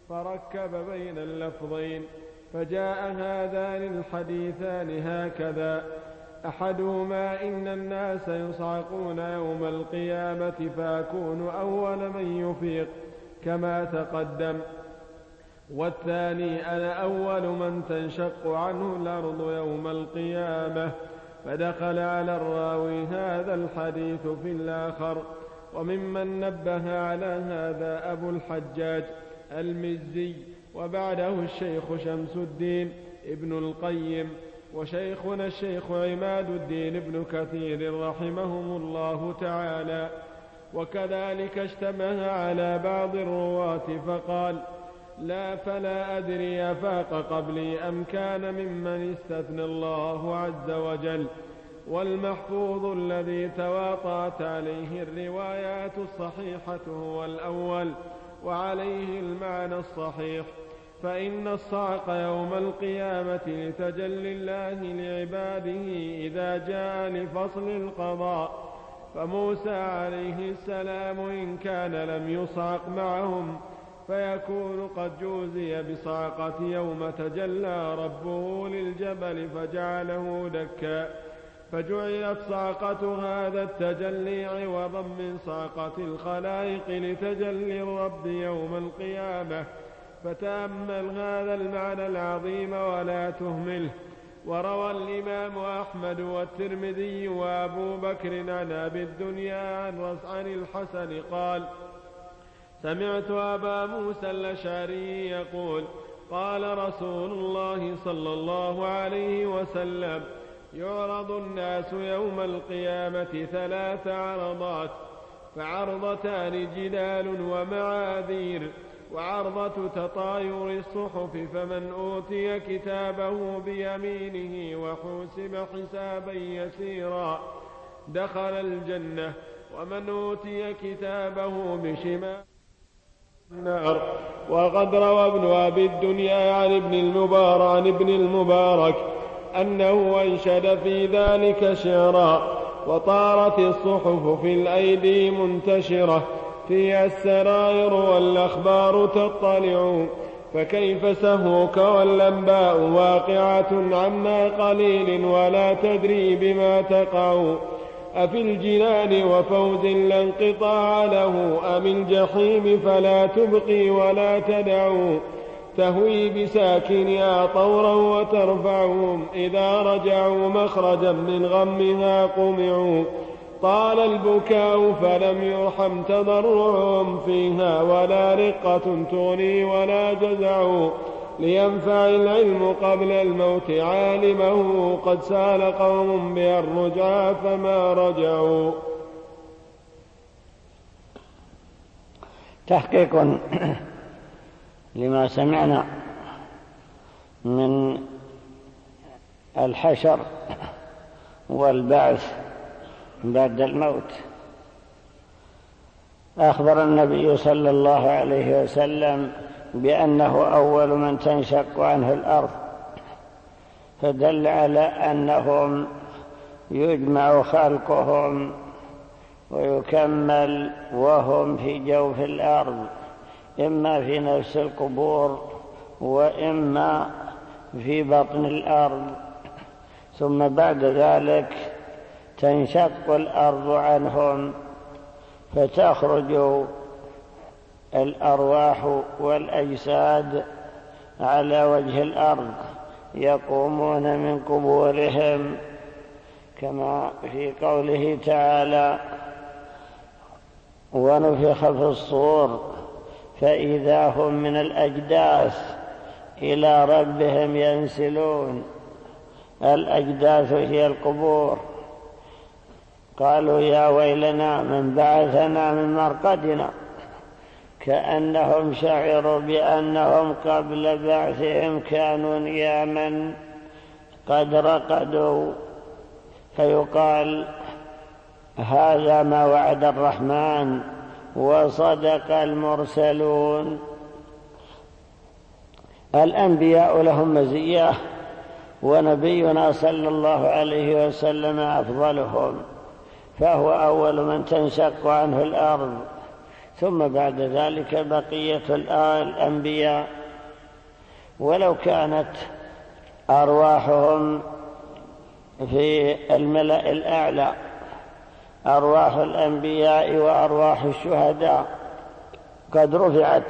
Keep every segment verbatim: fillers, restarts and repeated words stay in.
فركب بين اللفظين، فجاء هذان الحديثان هكذا: أحدهما إن الناس يصعقون يوم القيامة فأكون أول من يفيق كما تقدم، والثاني أنا أول من تنشق عنه الأرض يوم القيامة. فدخل على الراوي هذا الحديث في الآخر. وممن نبه على هذا أبو الحجاج المزي، وبعده الشيخ شمس الدين ابن القيم، وشيخنا الشيخ عماد الدين ابن كثير رحمهم الله تعالى. وكذلك اشتبه على بعض الرواة فقال: لا فلا أدري أفاق قبلي أم كان ممن استثنى الله عز وجل. والمحفوظ الذي تواطأت عليه الروايات الصحيحة هو الأول، وعليه المعنى الصحيح. فإن الصعق يوم القيامة لتجلي الله لعباده إذا جاء لفصل القضاء. فموسى عليه السلام إن كان لم يصعق معهم فيكون قد جوزي بصعقة يوم تجلى ربه للجبل فجعله دكا، فجعلت صعقة هذا التجلي عوضا من صعقة الخلائق لتجلي الرب يوم القيامة. فتأمل هذا المعنى العظيم ولا تهمله. وروى الإمام أحمد والترمذي وأبو بكر عن أبي الدنيا عن الحسن قال: سمعت أبا موسى الأشعري يقول: قال رسول الله صلى الله عليه وسلم: يعرض الناس يوم القيامة ثلاث عرضات، فعرضتان جدال ومعاذير، وعرضة تطاير الصحف، فمن أوتي كتابه بيمينه وحوسب حسابا يسيرا دخل الجنة، ومن أوتي كتابه بشمال النار. وقد روى ابن أبي الدنيا عن ابن المبارك عن ابن المبارك أنه أنشد في ذلك شعرا: وطارت الصحف في الأيدي منتشرة، فيها السرائر والأخبار تطلع، فكيف سهوك والأنباء واقعة عما قليل ولا تدري بما تقع. أفي الجنان وفوز لا انقطاع له، أم الجحيم فلا تبقي ولا تدع، تهوي بساكنها طورا وترفعهم، إذا رجعوا مخرجا من غمها قمعوا. طال البكاء فلم يرحم تضرعهم فيها، ولا رقة تغني ولا جزع، لينفع العلم قبل الموت عالمه، قد سال قوم بها الرجعى فما رجعوا. تحقيق لما سمعنا من الحشر والبعث بعد الموت. أخبر النبي صلى الله عليه وسلم بأنه أول من تنشق عنه الأرض، فدل على أنهم يجمع خلقهم ويكمل وهم في جوف الأرض، إما في نفس القبور وإما في بطن الأرض، ثم بعد ذلك تنشق الأرض عنهم فتخرج الأرواح والأجساد على وجه الأرض، يقومون من قبورهم، كما في قوله تعالى: ونفخ في الصور فإذا هم من الأجداث إلى ربهم ينسلون. الأجداث هي القبور. قالوا: يا ويلنا من بعثنا من مرقدنا، كأنهم شعروا بأنهم قبل بعثهم كانوا نياما قد رقدوا، فيقال: هذا ما وعد الرحمن وصدق المرسلون. الأنبياء لهم مزية، ونبينا صلى الله عليه وسلم أفضلهم، فهو أول من تنشق عنه الأرض، ثم بعد ذلك بقية الأنبياء. ولو كانت أرواحهم في الملأ الأعلى، أرواح الأنبياء وأرواح الشهداء قد رفعت،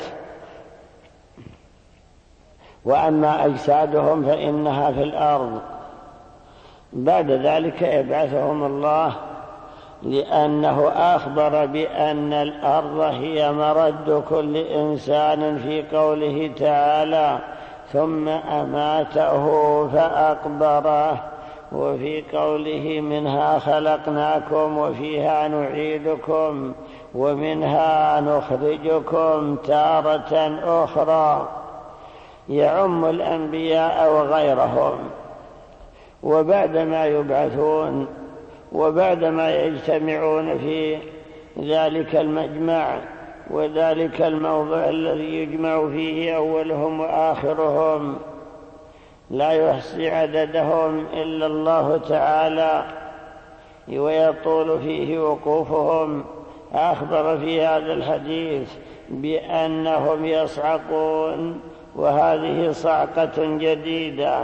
وأما أجسادهم فإنها في الأرض. بعد ذلك يبعثهم الله، لأنه أخبر بأن الأرض هي مرد كل إنسان في قوله تعالى: ثم أماته فأقبره، وفي قوله: منها خلقناكم وفيها نعيدكم ومنها نخرجكم تارة أخرى، يعم الأنبياء وغيرهم. وبعدما يبعثون وبعدما يجتمعون في ذلك المجمع وذلك الموضع الذي يجمع فيه أولهم وآخرهم، لا يحصي عددهم إلا الله تعالى، ويطول فيه وقوفهم. أخبر في هذا الحديث بأنهم يصعقون، وهذه صعقة جديدة،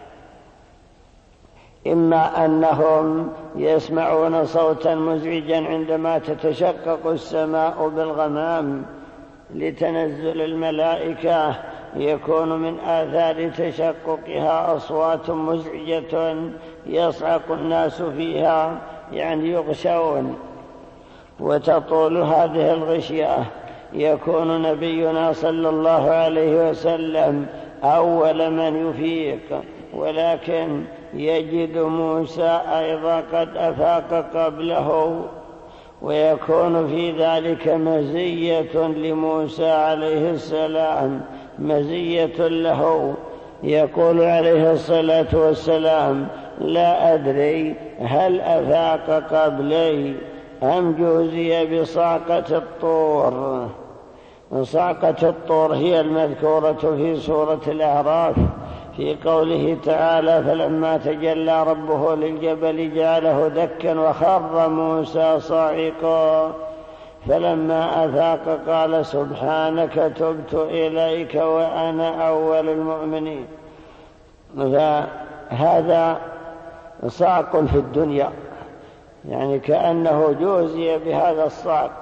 إما أنهم يسمعون صوتا مزعجا عندما تتشقق السماء بالغمام لتنزل الملائكة، يكون من آثار تشققها أصوات مزعجة يصعق الناس فيها، يعني يغشون، وتطول هذه الغشية. يكون نبينا صلى الله عليه وسلم أول من يفيق، ولكن يجد موسى أيضا قد أفاق قبله، ويكون في ذلك مزية لموسى عليه السلام، مزية له. يقول عليه الصلاة والسلام: لا أدري هل أفاق قبلي أم جوزي بصعقة الطور. صعقة الطور هي المذكورة في سورة الأعراف في قوله تعالى: فلما تجلى ربه للجبل جعله دكا وخر موسى صاعقا فلما أفاق قال: سبحانك تبت إليك وأنا أول المؤمنين. فهذا صعق في الدنيا، يعني كأنه جوزي بهذا الصعق.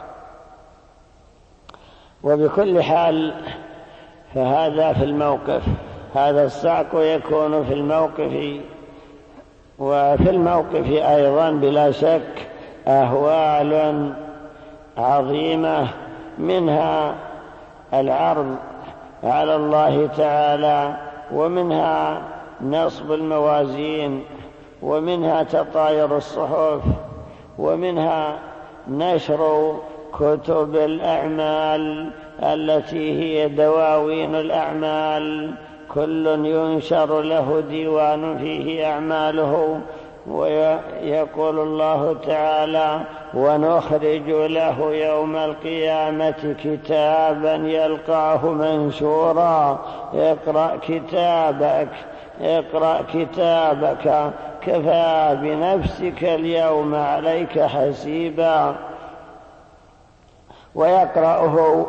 وبكل حال فهذا في الموقف، هذا الصعق يكون في الموقف. وفي الموقف أيضا بلا شك أهوال عظيمة، منها العرض على الله تعالى، ومنها نصب الموازين، ومنها تطاير الصحف، ومنها نشر كتب الأعمال التي هي دواوين الأعمال، كل ينشر له ديوان فيه أعماله. ويقول الله تعالى: ونخرج له يوم القيامة كتابا يلقاه منشورا اقرأ كتابك اقرأ كتابك كفى بنفسك اليوم عليك حسيبا. ويقرأه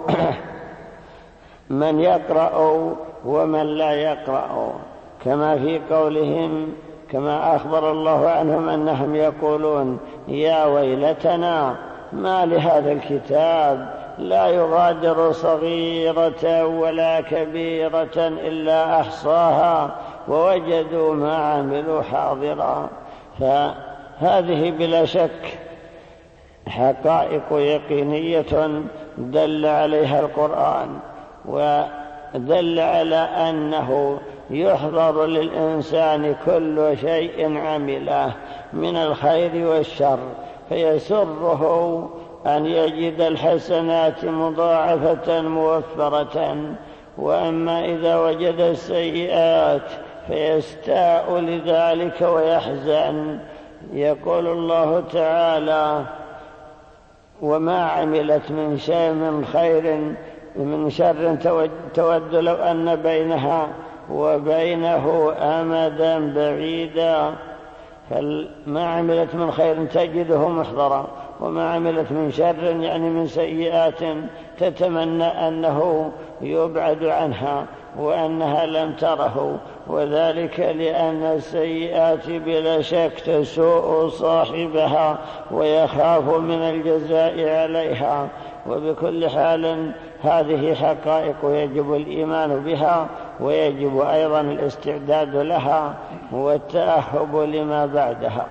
من يقرأ ومن لا يقرأ، كما في قولهم، كما أخبر الله عنهم أنهم يقولون: يا ويلتنا ما لهذا الكتاب لا يغادر صغيرة ولا كبيرة إلا أحصاها ووجدوا ما عملوا حاضرا. فهذه بلا شك حقائق يقينية دل عليها القرآن، ودل على أنه يحضر للإنسان كل شيء عمله من الخير والشر، فيسره أن يجد الحسنات مضاعفة موفرة. وأما إذا وجد السيئات فيستاء لذلك ويحزن. يقول الله تعالى: وما عملت من شيء من خير من شر تود لو أن بينها وبينه أمدا بعيدا. فما عملت من خير تجده محضرا، وما عملت من شر يعني من سيئات تتمنى أنه يبعد عنها وأنها لم تره، وذلك لأن السيئات بلا شك تسوء صاحبها ويخاف من الجزاء عليها. وبكل حال هذه حقائق يجب الإيمان بها، ويجب أيضا الاستعداد لها والتأهب لما بعدها.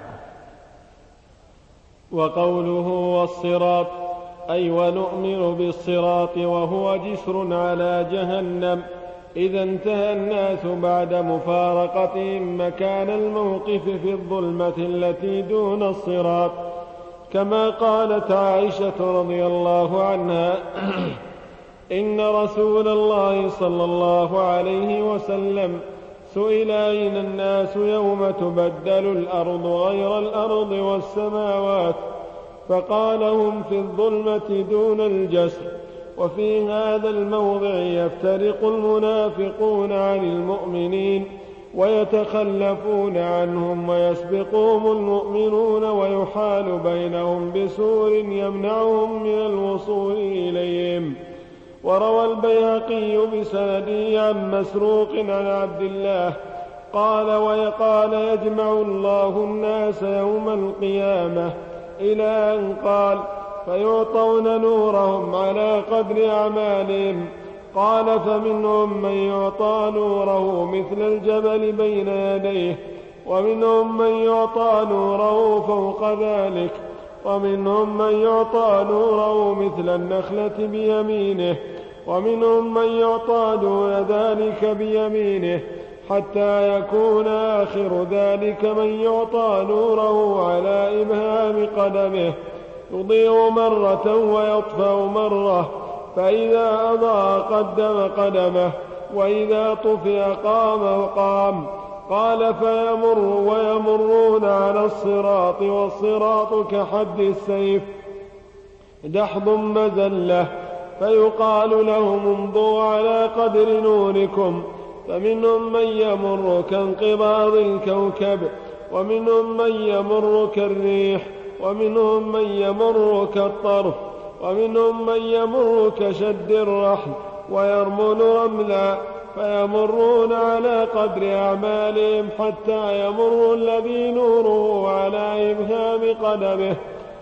وقوله والصراط أي ونؤمن بالصراط وهو جسر على جهنم إذا انتهى الناس بعد مفارقتهم مكان الموقف في الظلمة التي دون الصراط، كما قالت عائشة رضي الله عنها إن رسول الله صلى الله عليه وسلم سئل أين الناس يوم تبدل الأرض غير الأرض والسماوات، فقال هم في الظلمة دون الجسر. وفي هذا الموضع يفترق المنافقون عن المؤمنين ويتخلفون عنهم ويسبقهم المؤمنون ويحال بينهم بسور يمنعهم من الوصول إليهم. وروى البيهقي بسنده عن مسروق عن عبد الله قال ويقال يجمع الله الناس يوم القيامة إلى أن قال فيعطون نورهم على قدر أعمالهم. قال فمنهم من يعطى نوره مثل الجبل بين يديه، ومنهم من يعطى نوره فوق ذلك، ومنهم من يعطى نوره مثل النخلة بيمينه، ومنهم من يعطى دون ذلك بيمينه، حتى يكون آخر ذلك من يعطى نوره على إبهام قدمه يضيء مرة ويطفأ مرة، فإذا أضاء قدم قدمه وإذا طفئ قام وقام. قال فيمر ويمرون على الصراط والصراط كحد السيف دحض مزلة، فيقال لهم امضوا على قدر نوركم، فمنهم من يمر كانقباض الكوكب، ومنهم من يمر كالريح، ومنهم من يمر كالطرف، ومنهم من يمر كشد الرحل ويرمل رملا، فيمرون على قدر أعمالهم حتى يمر الذي نوره على إبهام قدمه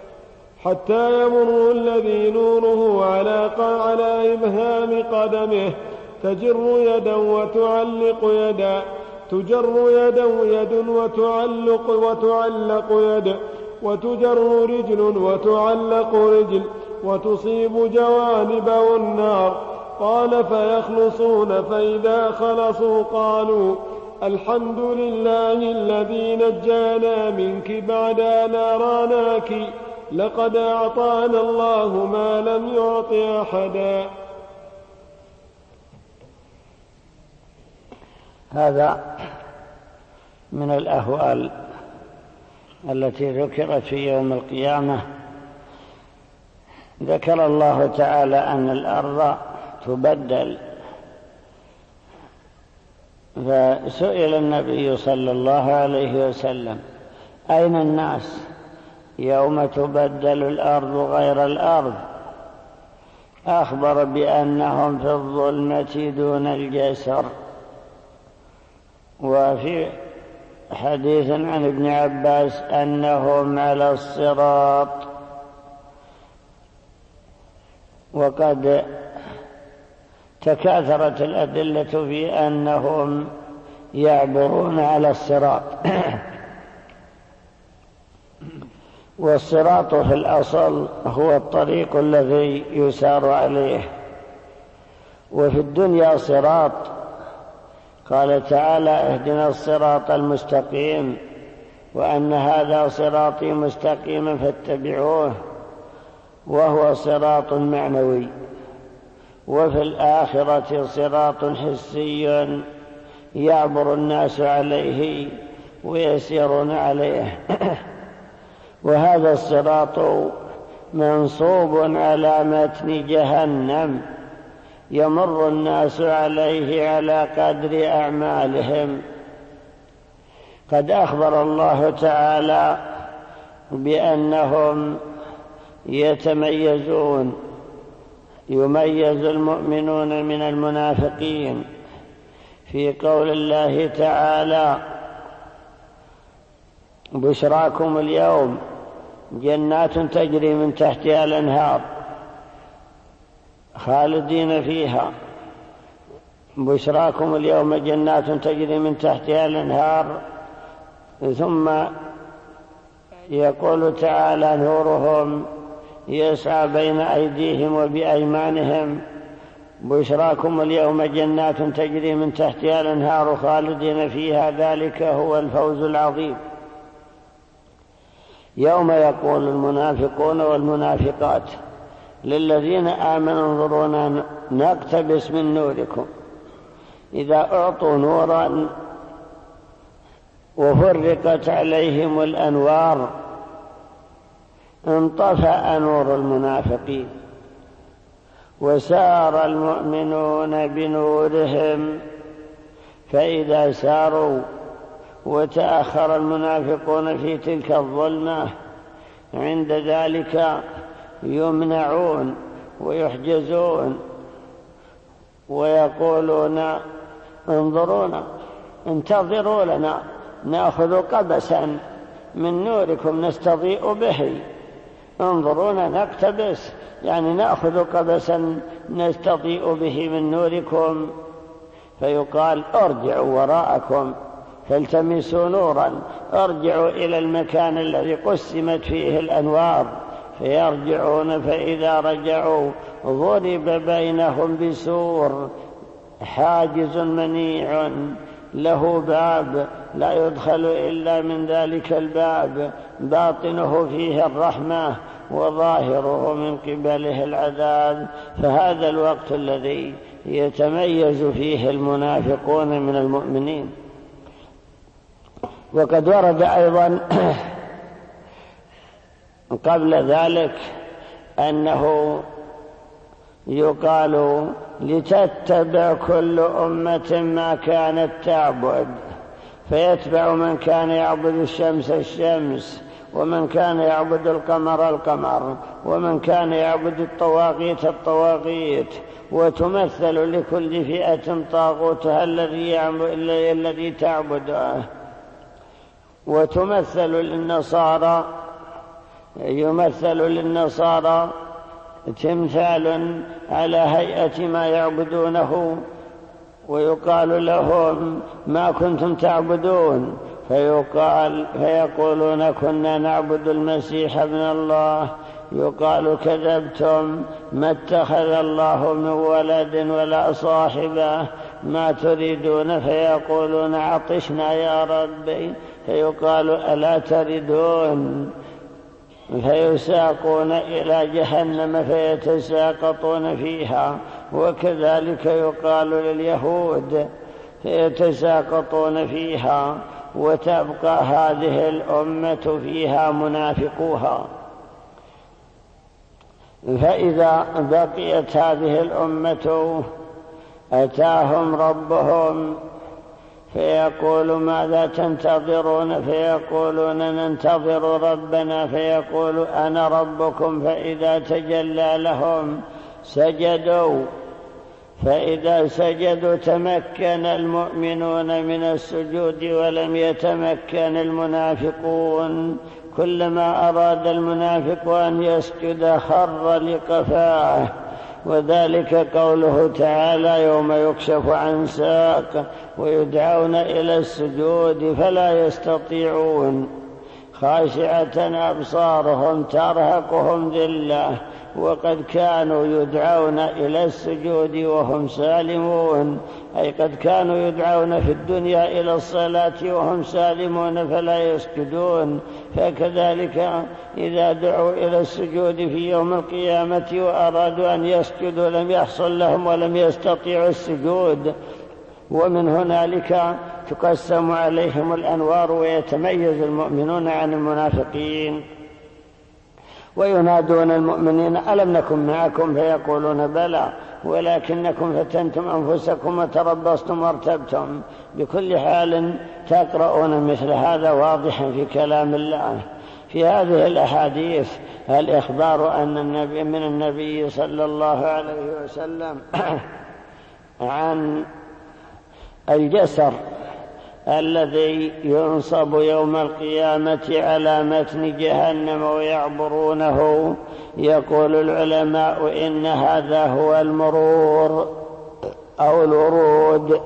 حتى يمر الذي نوره على على إبهام قدمه تجر يدا وتعلق يدا تجر يدا يد وتعلق وتعلق يد وتجر رجل وتعلق رجل وتصيب جوانبه النار. قال فيخلصون، فإذا خلصوا قالوا الحمد لله الذي نجانا منك بعد أن أراناك، لقد أعطانا الله ما لم يعط أحدا. هذا من الأهوال التي ذكرت في يوم القيامة. ذكر الله تعالى أن الأرض تبدل، فسئل النبي صلى الله عليه وسلم أين الناس يوم تبدل الأرض غير الأرض؟ أخبر بأنهم في الظلمة دون الجسر. وفي حديث عن ابن عباس أنهم على الصراط، وقد تكاثرت الأدلة في أنهم يعبرون على الصراط. والصراط في الأصل هو الطريق الذي يسار عليه، وفي الدنيا صراط. قال تعالى اهدنا الصراط المستقيم، وأن هذا صراطي مستقيما فاتبعوه، وهو صراط معنوي. وفي الآخرة صراط حسي يعبر الناس عليه ويسيرون عليه. وهذا الصراط منصوب على متن جهنم يمر الناس عليه على قدر أعمالهم. قد أخبر الله تعالى بأنهم يتميزون، يميز المؤمنون من المنافقين في قول الله تعالى: بشراكم اليوم جنات تجري من تحتها الأنهار خالدين فيها. بشراكم اليوم جنات تجري من تحتها الأنهار. ثم يقول تعالى: نورهم يسعى بين أيديهم وبأيمانهم. بشراكم اليوم جنات تجري من تحتها الأنهار خالدين فيها، ذلك هو الفوز العظيم. يوم يقول المنافقون والمنافقات للذين آمنوا انظرونا نقتبس من نوركم. إذا أعطوا نورا وفرقت عليهم الأنوار انطفأ نور المنافقين، وسار المؤمنون بنورهم. فإذا ساروا وتأخر المنافقون في تلك الظلمة، عند ذلك يمنعون ويحجزون ويقولون: انظرونا، انتظروا لنا نأخذ قبسا من نوركم نستضيء به. انظرونا نقتبس، يعني نأخذ قبسا نستضيء به من نوركم. فيقال: ارجعوا وراءكم فالتمسوا نورا، ارجعوا إلى المكان الذي قسمت فيه الأنوار. فيرجعون، فإذا رجعوا ضرب بينهم بسور حاجز منيع له باب لا يدخل إلا من ذلك الباب، باطنه فيه الرحمة وظاهره من قبله العذاب. فهذا الوقت الذي يتميز فيه المنافقون من المؤمنين. وقد ورد أيضا قبل ذلك أنه يقال: لتتبع كل أمة ما كانت تعبد، فيتبع من كان يعبد الشمس الشمس، ومن كان يعبد القمر القمر، ومن كان يعبد الطواغيت الطواغيت، وتمثل لكل فئة طاغوتها الذي الذي تعبده. وتمثل للنصارى يمثل للنصارى تمثال على هيئة ما يعبدونه، ويقال لهم: ما كنتم تعبدون؟ فيقال فيقولون: كنا نعبد المسيح ابن الله. يقال: كذبتم، ما اتخذ الله من ولد ولا صاحبه، ما تريدون؟ فيقولون: عطشنا يا ربي. فيقال: ألا تردون؟ فيساقون إلى جهنم فيتساقطون فيها. وكذلك يقال لليهود: فيتساقطون فيها، وتبقى هذه الأمة فيها منافقوها. فإذا بقيت هذه الأمة أتاهم ربهم فيقول: ماذا تنتظرون؟ فيقولون: ننتظر ربنا. فيقول: أنا ربكم. فإذا تجلى لهم سجدوا، فإذا سجدوا تمكن المؤمنون من السجود ولم يتمكن المنافقون. كلما أراد المنافق أن يسجد خر لقفاه. وذلك قوله تعالى: يوم يكشف عن ساق ويدعون إلى السجود فلا يستطيعون، خاشعة أبصارهم ترهقهم ذلة، وقد كانوا يدعون إلى السجود وهم سالمون، أي قد كانوا يدعون في الدنيا إلى الصلاة وهم سالمون فلا يسجدون. فكذلك إذا دعوا إلى السجود في يوم القيامة وأرادوا أن يسجدوا لم يحصل لهم ولم يستطيعوا السجود. ومن هنالك تقسم عليهم الأنوار ويتميز المؤمنون عن المنافقين. وينادون المؤمنين: ألم نكن معكم؟ فيقولون: بلى، ولكنكم فتنتم أنفسكم وتربصتم وارتبتم. بكل حال تقرؤون مثل هذا واضحا في كلام الله. في هذه الأحاديث الإخبار أن النبي من النبي صلى الله عليه وسلم عن الجسر الذي ينصب يوم القيامة على متن جهنم ويعبرونه. يقول العلماء إن هذا هو المرور أو الورود.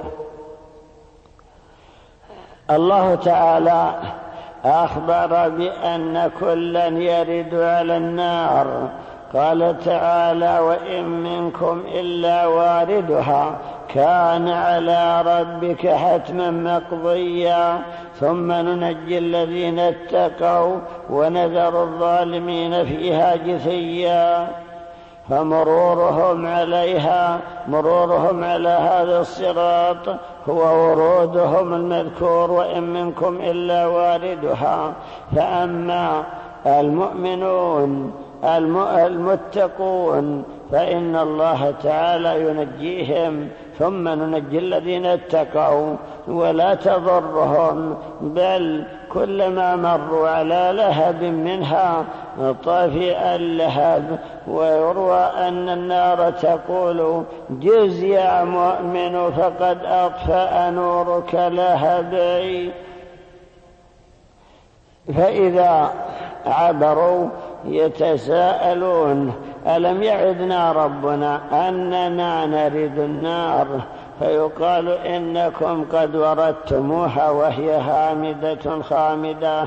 الله تعالى أخبر بأن كلا يرد على النار. قال تعالى: وإن منكم إلا واردها كان على ربك حتما مقضيا ثم ننجي الذين اتقوا ونذر الظالمين فيها جثيا. فمرورهم عليها مرورهم على هذا الصراط هو ورودهم المذكور: وإن منكم إلا واردها. فأما المؤمنون المتقون فإن الله تعالى ينجيهم ثم ننجي الذين اتقوا ولا تضرهم، بل كلما مروا على لهب منها طفئ اللهب. ويروى أن النار تقول: جز يا مؤمن فقد أطفأ نورك لهبي. فإذا عبروا يتساءلون: ألم يعدنا ربنا أننا نرد النار؟ فيقال: إنكم قد وردتموها وهي هامدة خامدة.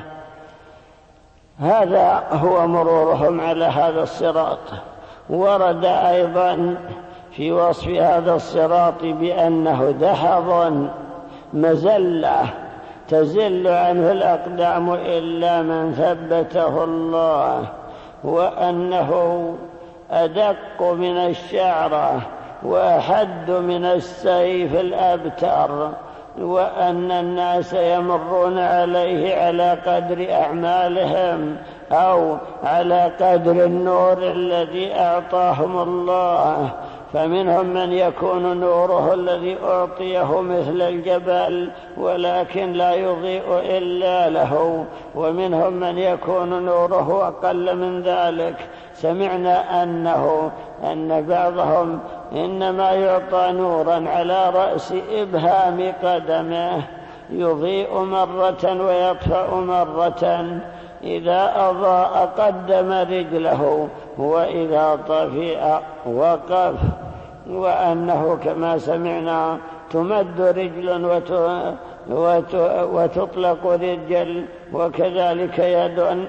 هذا هو مرورهم على هذا الصراط. ورد أيضا في وصف هذا الصراط بأنه دحض مزلة تزل عنه الأقدام إلا من ثبته الله، وأنه أدق من الشعرة وأحد من السيف الأبتر، وأن الناس يمرون عليه على قدر أعمالهم أو على قدر النور الذي أعطاهم الله. فمنهم من يكون نوره الذي أعطيه مثل الجبل ولكن لا يضيء إلا له، ومنهم من يكون نوره أقل من ذلك. سمعنا أنه أن بعضهم إنما يعطى نورا على رأس إبهام قدمه يضيء مرة ويطفأ مرة، إذا أضاء قدم رجله وإذا طفئ وقف. وأنه كما سمعنا تمد رجل وتطلق رجل، وكذلك يد.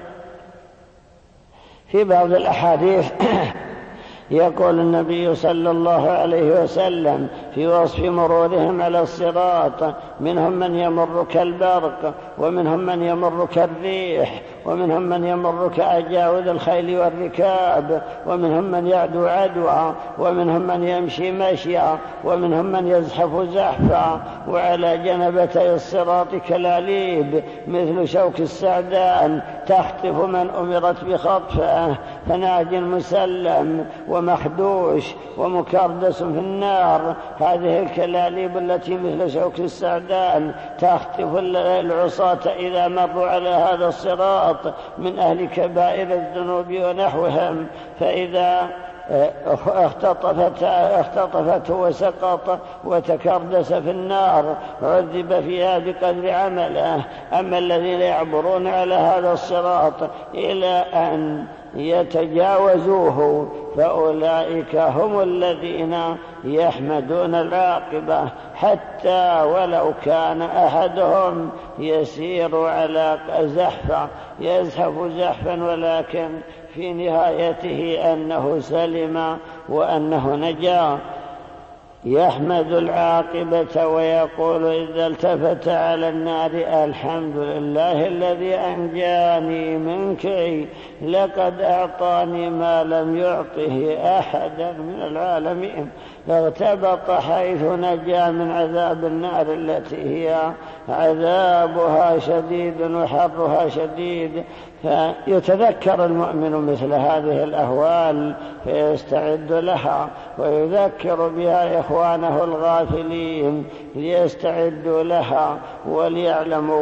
في بعض الأحاديث يقول النبي صلى الله عليه وسلم في وصف مرورهم على الصراط: منهم من يمر كالبرق، ومنهم من يمر كالريح، ومنهم من يمر كأجاود الخيل والركاب، ومنهم من يعدو عدوى، ومنهم من يمشي مشيا، ومنهم من يزحف زحفا. وعلى جنبتي الصراط كلاليب مثل شوك السعدان تخطف من أمرت بخطفه، فناج مسلم ومخدوش ومكردس في النار. هذه الكلاليب التي مثل شوك السعدان تخطف العصاة إذا مروا على هذا الصراط من أهل كبائر الذنوب ونحوهم، فإذا اختطفت اختطفته وسقط وتكردس في النار عذب فيها بقدر عمله. أما الذين يعبرون على هذا الصراط إلى أن يتجاوزوه فأولئك هم الذين يحمدون العاقبة، حتى ولو كان أحدهم يسير على زحفة يزحف زحفا ولكن في نهايته أنه سلم وأنه نجا. يحمد العاقبة ويقول إذا التفت على النار: الحمد لله الذي أنجاني منك، لقد أعطاني ما لم يعطه أحدا من العالمين. فارتبط حيث نجا من عذاب النار التي هي عذابها شديد وحرها شديد. فيتذكر المؤمن مثل هذه الأهوال فيستعد لها، ويذكر بها إخوانه الغافلين ليستعدوا لها وليعلموا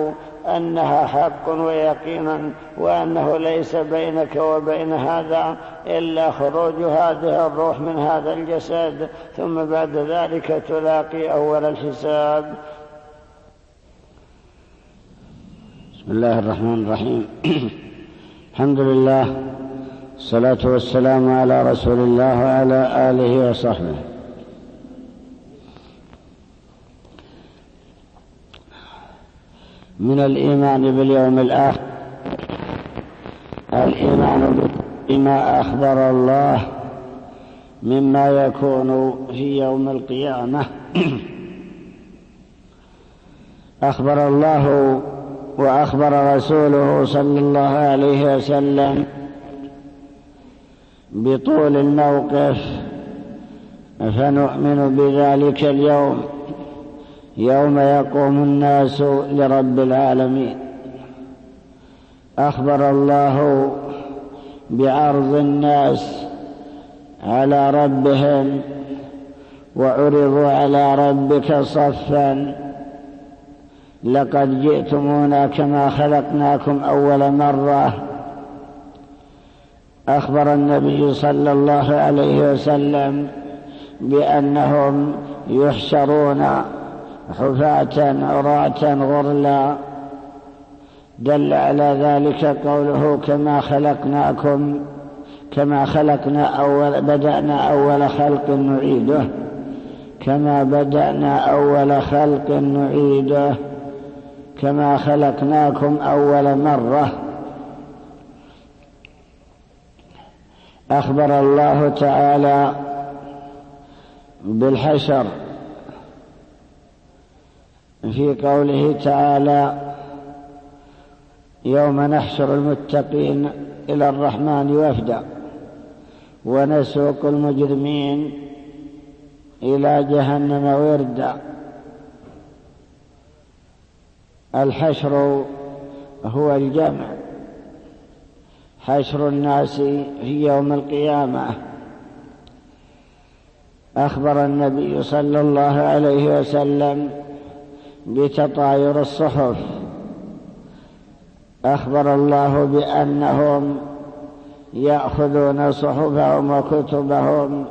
أنها حق ويقينا، وأنه ليس بينك وبين هذا إلا خروج هذه الروح من هذا الجسد، ثم بعد ذلك تلاقي أول الحساب. بسم الله الرحمن الرحيم. الحمد لله، الصلاة والسلام على رسول الله وعلى آله وصحبه. من الإيمان باليوم الآخر الإيمان بما أخبر الله مما يكون في يوم القيامة. أخبر الله وأخبر رسوله صلى الله عليه وسلم بطول الموقف، فنؤمن بذلك اليوم، يوم يقوم الناس لرب العالمين. أخبر الله بعرض الناس على ربهم، وعرضوا على ربك صفا، لقد جئتمونا كما خلقناكم أول مرة. أخبر النبي صلى الله عليه وسلم بأنهم يحشرون حفاة عراة غرلا، دل على ذلك قوله كما خلقناكم كما خلقنا أول بدأنا أول خلق نعيده كما بدأنا أول خلق نعيده كما خلقناكم أول مرة. أخبر الله تعالى بالحشر في قوله تعالى يوم نحشر المتقين إلى الرحمن وفدا ونسوق المجرمين إلى جهنم وردا. الحشر هو الجمع، حشر الناس في يوم القيامة. أخبر النبي صلى الله عليه وسلم بتطاير الصحف. أخبر الله بأنهم يأخذون صحفهم وكتبهم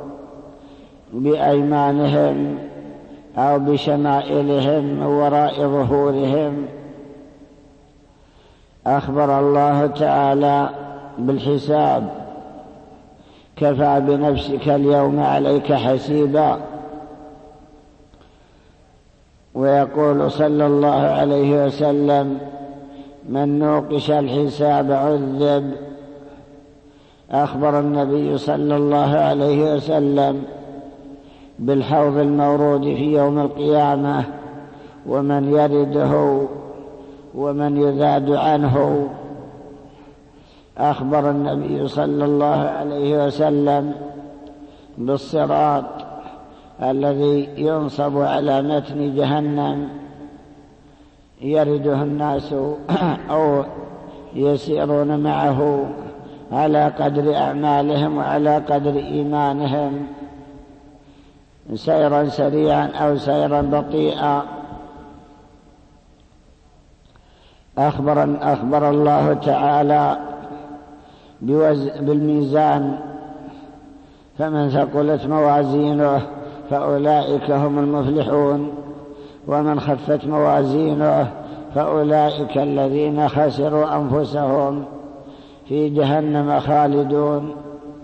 بأيمانهم أو بشمائلهم من وراء ظهورهم. أخبر الله تعالى بالحساب، كفى بنفسك اليوم عليك حسيبا. ويقول صلى الله عليه وسلم من نوقش الحساب عذب. أخبر النبي صلى الله عليه وسلم بالحوض المورود في يوم القيامة، ومن يرده ومن يذاد عنه. أخبر النبي صلى الله عليه وسلم بالصراط الذي ينصب على متن جهنم، يرده الناس أو يسيرون معه على قدر أعمالهم وعلى قدر إيمانهم، سيرا سريعا أو سيرا بطيئا. أخبر, أخبر الله تعالى بالميزان، فمن ثقلت موازينه فأولئك هم المفلحون، ومن خفت موازينه فأولئك الذين خسروا أنفسهم في جهنم خالدون.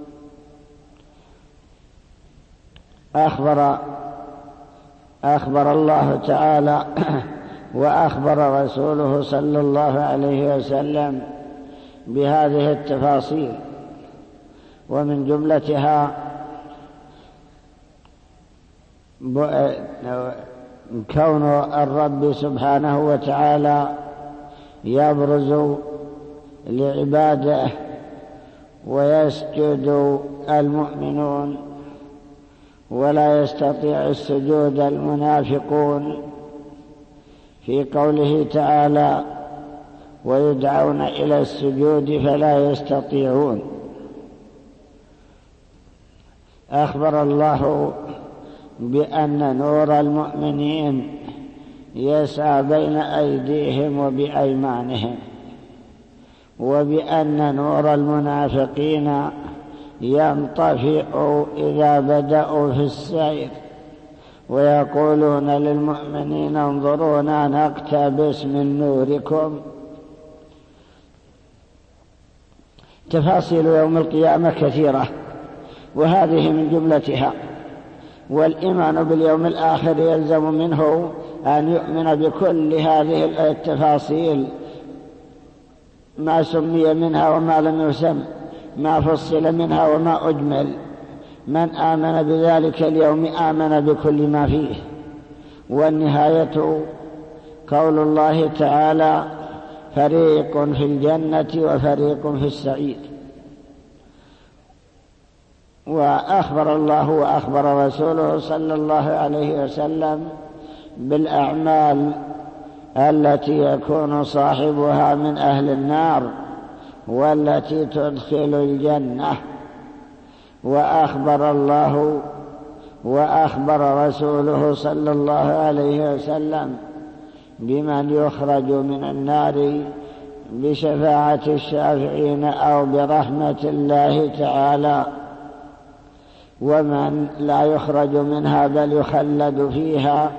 أخبر, أخبر الله تعالى وأخبر رسوله صلى الله عليه وسلم بهذه التفاصيل، ومن جملتها كون الرب سبحانه وتعالى يبرز لعباده ويسجد المؤمنون، ولا يستطيع السجود المنافقون، في قوله تعالى ويدعون إلى السجود فلا يستطيعون. أخبر الله بأن نور المؤمنين يسعى بين أيديهم وبأيمانهم، وبأن نور المنافقين ينطفئ إذا بدأوا في السير، ويقولون للمؤمنين انظرونا نقتبس من نوركم. تفاصيل يوم القيامة كثيرة، وهذه من جملتها. والإيمان باليوم الآخر يلزم منه أن يؤمن بكل هذه التفاصيل، ما سمي منها وما لم يسم، ما فصل منها وما أجمل. من آمن بذلك اليوم آمن بكل ما فيه. والنهاية قول الله تعالى: فريق في الجنة وفريق في السعير. وأخبر الله وأخبر رسوله صلى الله عليه وسلم بالأعمال التي يكون صاحبها من أهل النار والتي تدخل الجنة. وأخبر الله وأخبر رسوله صلى الله عليه وسلم بمن يخرج من النار بشفاعة الشافعين أو برحمة الله تعالى، ومن لا يخرج منها بل يخلد فيها.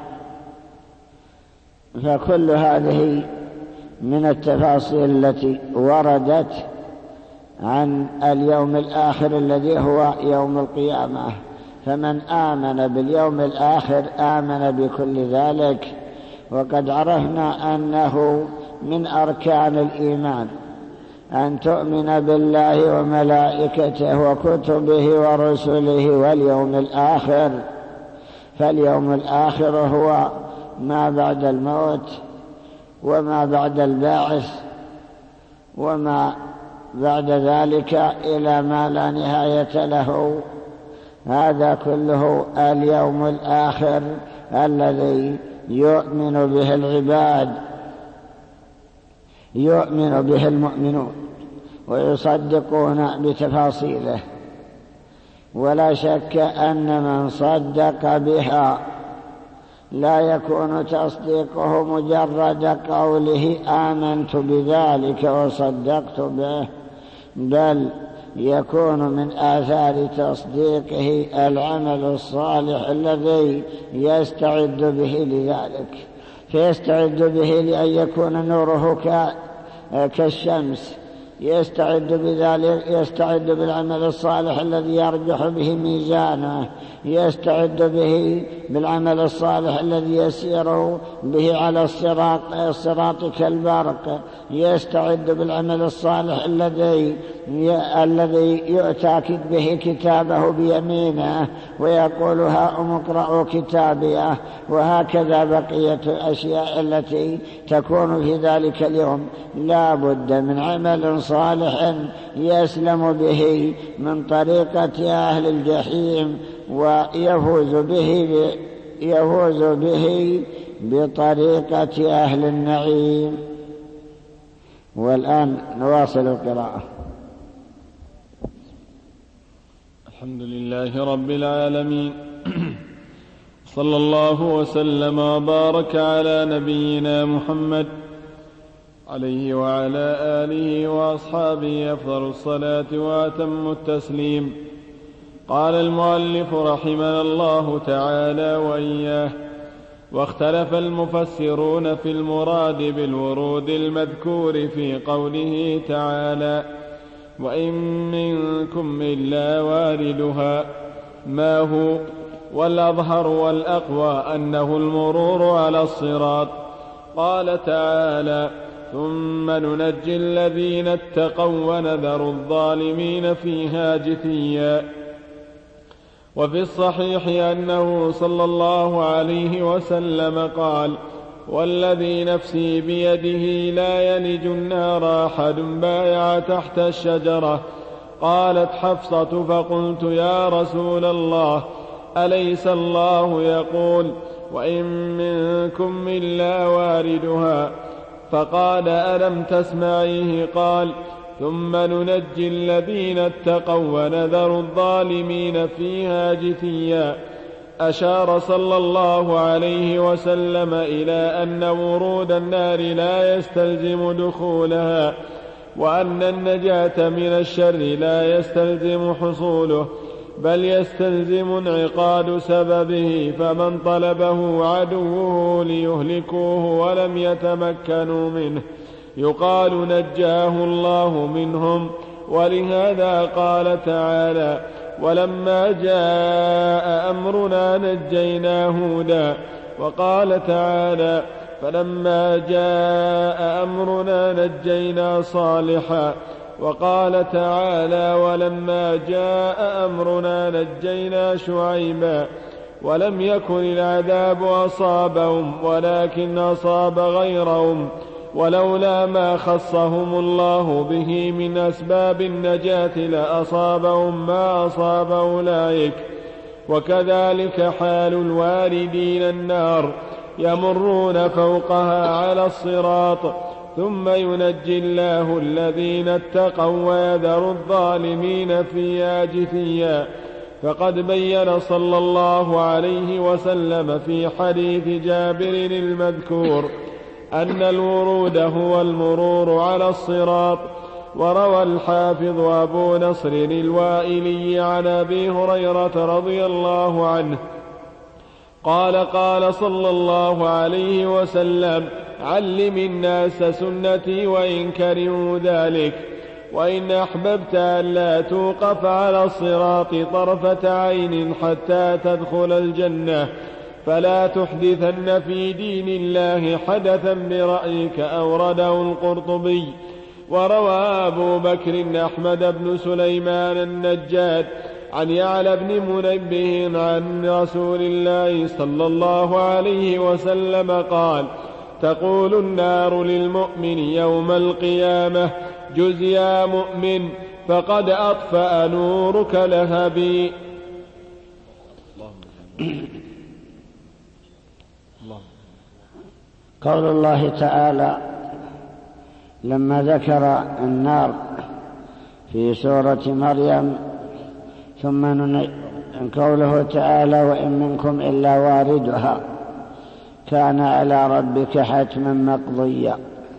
فكل هذه من التفاصيل التي وردت عن اليوم الآخر الذي هو يوم القيامة. فمن آمن باليوم الآخر آمن بكل ذلك. وقد عرفنا أنه من أركان الإيمان أن تؤمن بالله وملائكته وكتبه ورسله واليوم الآخر. فاليوم الآخر هو ما بعد الموت وما بعد البعث وما بعد ذلك إلى ما لا نهاية له. هذا كله اليوم الآخر الذي يؤمن به العباد، يؤمن به المؤمنون ويصدقون بتفاصيله. ولا شك أن من صدق بها لا يكون تصديقه مجرد قوله آمنت بذلك وصدقت به، بل يكون من آثار تصديقه العمل الصالح الذي يستعد به لذلك. فيستعد به لأن يكون نوره كالشمس، يستعد بذلك يستعد بالعمل الصالح الذي يرجح به ميزانه، يستعد به بالعمل الصالح الذي يسير به على الصراط الصراط كالبرق، يستعد بالعمل الصالح الذي الذي يؤتى به كتابه بيمينه ويقول هاؤم اقرءوا كتابيه. وهكذا بقية الأشياء التي تكون في ذلك اليوم. لا بد من عمل صالح يسلم به من طريقة أهل الجحيم ويفوز به يفوز به بطريقة أهل النعيم. والآن نواصل القراءة. الحمد لله رب العالمين، صلى الله وسلم وبارك على نبينا محمد عليه وعلى آله وأصحابه أفضل الصلاة وأتم التسليم. قال المؤلف رحمنا الله تعالى وإياه: واختلف المفسرون في المراد بالورود المذكور في قوله تعالى: وإن منكم إلا واردها، ما هو؟ والأظهر والأقوى أنه المرور على الصراط. قال تعالى: ثم ننجي الذين اتقوا ونذر الظالمين فيها جثيا. وفي الصحيح أنه صلى الله عليه وسلم قال: والذي نفسي بيده لا يلج النار أحد بايع تحت الشجرة. قالت حفصة: فقلت يا رسول الله، أليس الله يقول: وإن منكم إلا واردها؟ فقال: ألم تسمعيه قال: ثم ننجي الذين اتقوا ونذر الظالمين فيها جثيا، أشار صلى الله عليه وسلم إلى أن ورود النار لا يستلزم دخولها، وأن النجاة من الشر لا يستلزم حصوله، بل يستلزم انعقاد سببه، فمن طلبه عدوه ليهلكوه ولم يتمكنوا منه يقال نجاه الله منهم. ولهذا قال تعالى: ولما جاء أمرنا نجينا هودا. وقال تعالى: فلما جاء أمرنا نجينا صالحا. وقال تعالى: ولما جاء أمرنا نجينا شعيبا. ولم يكن العذاب أصابهم ولكن أصاب غيرهم، ولولا ما خصهم الله به من أسباب النجاة لأصابهم ما أصاب أولئك. وكذلك حال الواردين النار، يمرون فوقها على الصراط ثم ينجي الله الذين اتقوا ويذر الظالمين فيها جثيا. فقد بين صلى الله عليه وسلم في حديث جابر المذكور أن الورود هو المرور على الصراط. وروى الحافظ أبو نصر الوائلي عن أبي هريرة رضي الله عنه قال: قال صلى الله عليه وسلم: علم الناس سنتي وإن كرهوا ذلك، وإن أحببت أن لا توقف على الصراط طرفة عين حتى تدخل الجنة فلا تحدثن في دين الله حدثا برأيك. أورده القرطبي. وروى أبو بكر أحمد بن سليمان النجاد عن يعلى بن منبه عن رسول الله صلى الله عليه وسلم قال: تقول النار للمؤمن يوم القيامة: جز يا مؤمن فقد أطفأ نورك لهبي. قول الله تعالى لما ذكر النار في سورة مريم، ثم قوله تعالى: وإن منكم إلا واردها كان على ربك حتما مقضيا.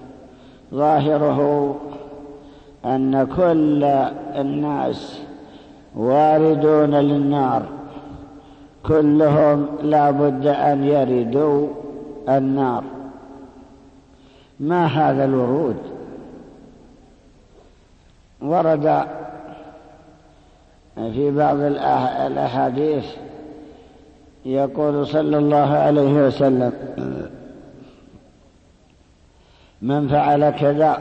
ظاهره أن كل الناس واردون للنار، كلهم لا بد أن يردوا النار. ما هذا الورود؟ ورد في بعض الأحاديث يقول صلى الله عليه وسلم: من فعل كذا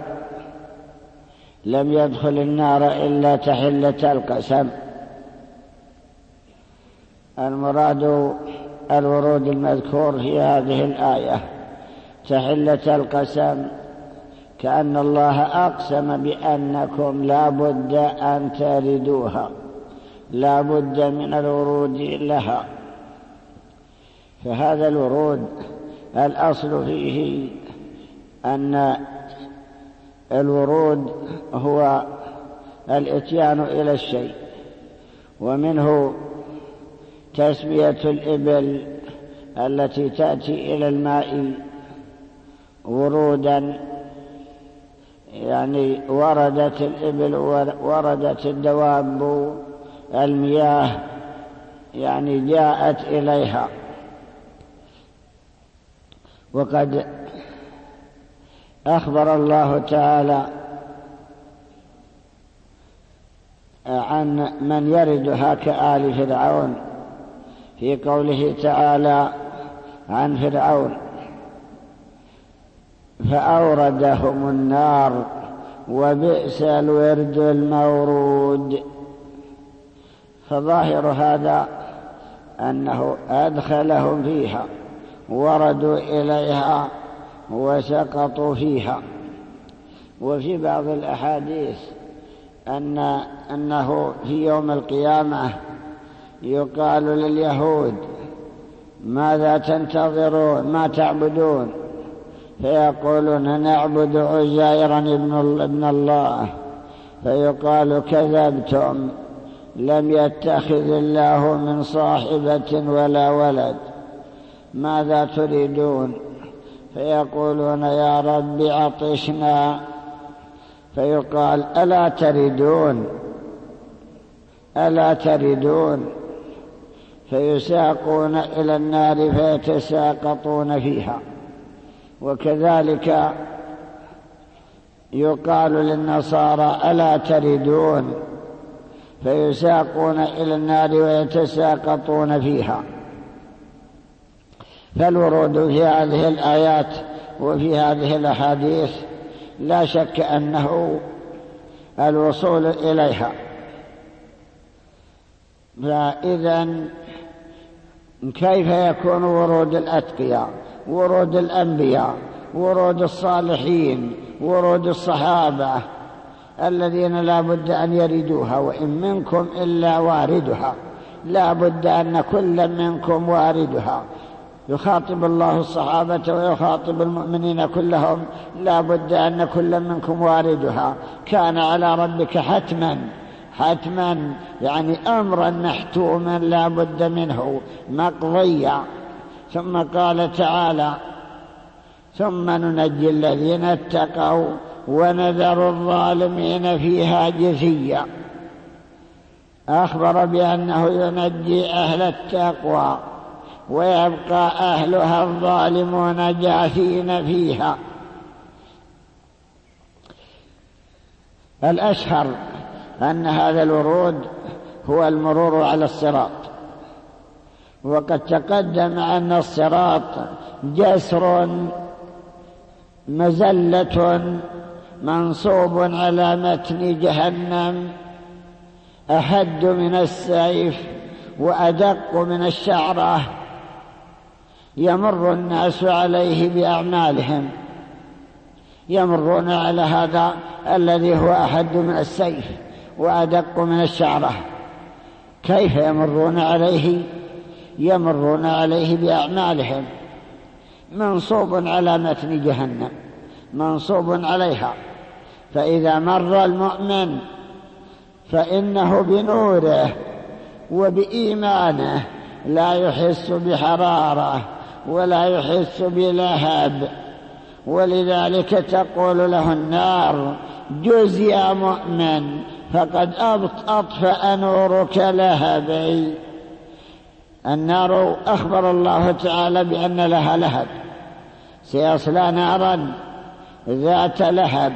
لم يدخل النار إلا تحلة القسم. المراد الورود المذكور في هذه الآية تحلة القسم، كأن الله أقسم بأنكم لا بد أن تردوها، لا بد من الورود لها. فهذا الورود الأصل فيه أن الورود هو الإتيان إلى الشيء، ومنه تسمية الإبل التي تأتي إلى الماء ورودا، يعني وردت الإبل وردت الدواب المياه، يعني جاءت إليها. وقد أخبر الله تعالى عن من يردها كآل فرعون في قوله تعالى عن فرعون: فأوردهم النار وبئس الورد المورود. فظاهر هذا أنه أدخلهم فيها، وردوا إليها وسقطوا فيها. وفي بعض الأحاديث أن أنه في يوم القيامة يقال لليهود: ماذا تنتظرون؟ ما تعبدون؟ فيقولون: نعبد عزيرا ابن الله. فيقال: كذبتم، لم يتخذ الله من صاحبة ولا ولد ماذا تريدون؟ فيقولون يا رب عطشنا، فيقال ألا تردون ألا تردون فيساقون إلى النار فيتساقطون فيها. وكذلك يقال للنصارى ألا تردون فيساقون إلى النار ويتساقطون فيها. فالورود في هذه الآيات وفي هذه الأحاديث لا شك أنه الوصول إليها. فإذن كيف يكون ورود الأتقياء، ورود الأنبياء، ورود الصالحين، ورود الصحابة الذين لا بد أن يردوها؟ وإن منكم إلا واردها، لا بد أن كل منكم واردها. يخاطب الله الصحابة ويخاطب المؤمنين كلهم، لا بد أن كل منكم واردها. كان على ربك حتما حتما يعني أمرا محتوما لا بد منه مقضيا. ثم قال تعالى ثم ننجي الذين اتقوا ونذر الظالمين فيها جثيا. أخبر بأنه ينجي أهل التقوى ويبقى أهلها الظالمون جاثين فيها. الأشهر أن هذا الورود هو المرور على الصراط، وقد تقدم أن الصراط جسر مزلة منصوب على متن جهنم أحد من السيف وأدق من الشعرة، يمر الناس عليه بأعمالهم، يمرون على هذا الذي هو أحد من السيف وأدق من الشعرة. كيف يمرون عليه؟ يمرون عليه بأعمالهم، منصوب على متن جهنم، منصوب عليها. فإذا مر المؤمن فإنه بنوره وبإيمانه لا يحس بحرارة ولا يحس بلهب، ولذلك تقول له النار جز يا مؤمن فقد أطفأ نورك لهبي. النار أخبر الله تعالى بأن لها لهب، سيصلى نارا ذات لهب.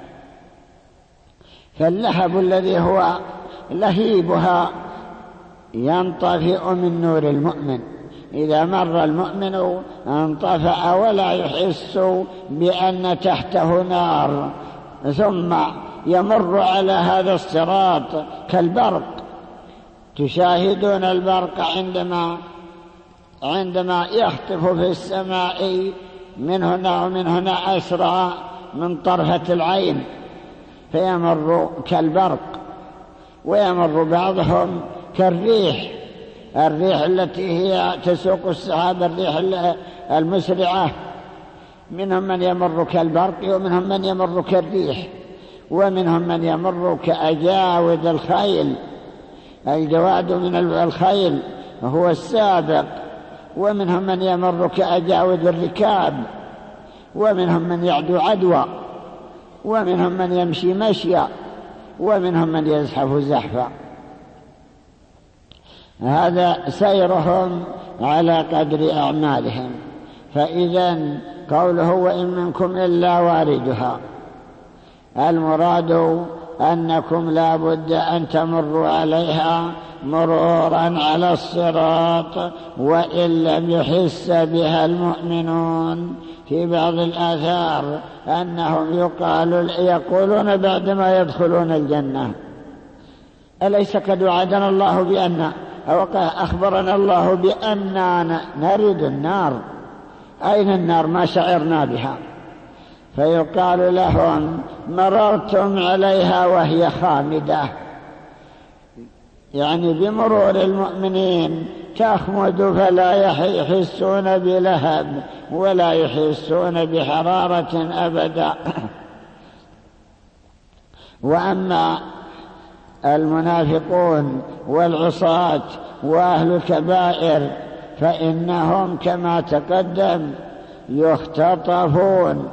فاللهب الذي هو لهيبها ينطفئ من نور المؤمن. إذا مر المؤمن انطفأ ولا يحس بأن تحته نار. ثم يمر على هذا الصراط كالبرق، تشاهدون البرق عندما عندما يخطف في السماء من هنا ومن هنا أسرع من طرفة العين، فيمر كالبرق. ويمر بعضهم كالريح، الريح التي هي تسوق السحاب، الريح المسرعة. منهم من يمر كالبرق ومنهم من يمر كالريح، ومنهم من يمر كأجاود الخيل. الجواد من الخيل هو السابق، ومنهم من يمر كأجاود الركاب، ومنهم من يعدو عدوى، ومنهم من يمشي مشيا، ومنهم من يزحف زحفا. هذا سيرهم على قدر أعمالهم. فإذا قوله وإن منكم إلا واردها، المراد أنكم لا بد أن تمروا عليها مرورا على الصراط، وإن لم يحس بها المؤمنون. في بعض الآثار أنهم يقال يقولون بعدما يدخلون الجنة أليس قد وعدنا الله بأن أو أخبرنا الله بأننا نرد النار، أين النار؟ ما شعرنا بها. فيقال لهم مررتم عليها وهي خامدة، يعني بمرور المؤمنين تخمد فلا يحسون بلهب ولا يحسون بحرارة أبدا. وأما المنافقون والعصاة وأهل الكبائر فإنهم كما تقدم يختطفون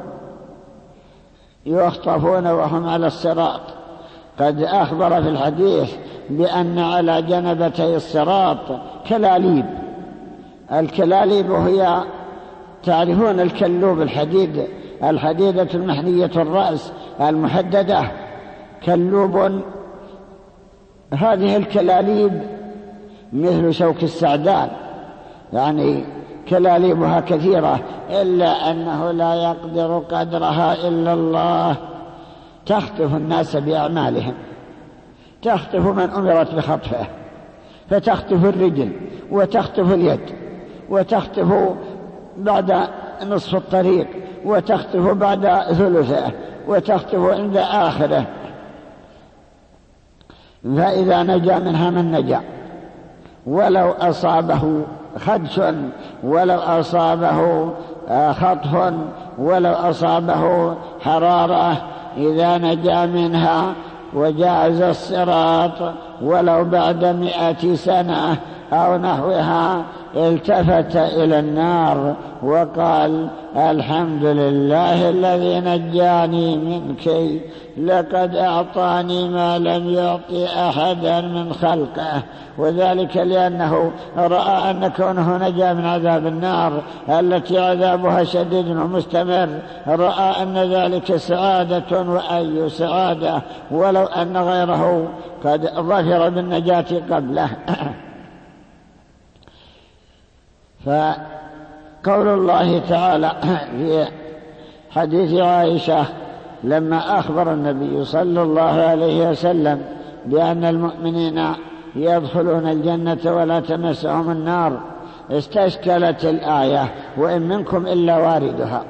يخطفون وهم على الصراط. قد أخبر في الحديث بأن على جنبتي الصراط كلاليب. الكلاليب هي تعرفون الكلوب الحديد الحديدة المحنية الرأس المحددة كلوب. هذه الكلاليب مثل شوك السعدان، يعني كلاليبها كثيرة إلا أنه لا يقدر قدرها إلا الله. تخطف الناس بأعمالهم، تخطف من أمرت بخطفه، فتخطف الرجل وتخطف اليد وتخطف بعد نصف الطريق وتخطف بعد ثلثه وتخطف عند آخره. فإذا نجا منها من نجا، ولو أصابه خدش ولو أصابه خطف ولو أصابه حرارة، إذا نجا منها وجاز الصراط ولو بعد مئة سنة أو نحوها التفت إلى النار وقال الحمد لله الذي نجاني منك، لقد أعطاني ما لم يعطي أحدا من خلقه. وذلك لأنه رأى أن كونه نجا من عذاب النار التي عذابها شديد ومستمر، رأى أن ذلك سعادة وأي سعادة ولو أن غيره قد ظفر بالنجاة قبله. فقول الله تعالى في حديث عائشة لما أخبر النبي صلى الله عليه وسلم بأن المؤمنين يدخلون الجنة ولا تمسهم النار، استشكلت الآية وإن منكم إلا واردها.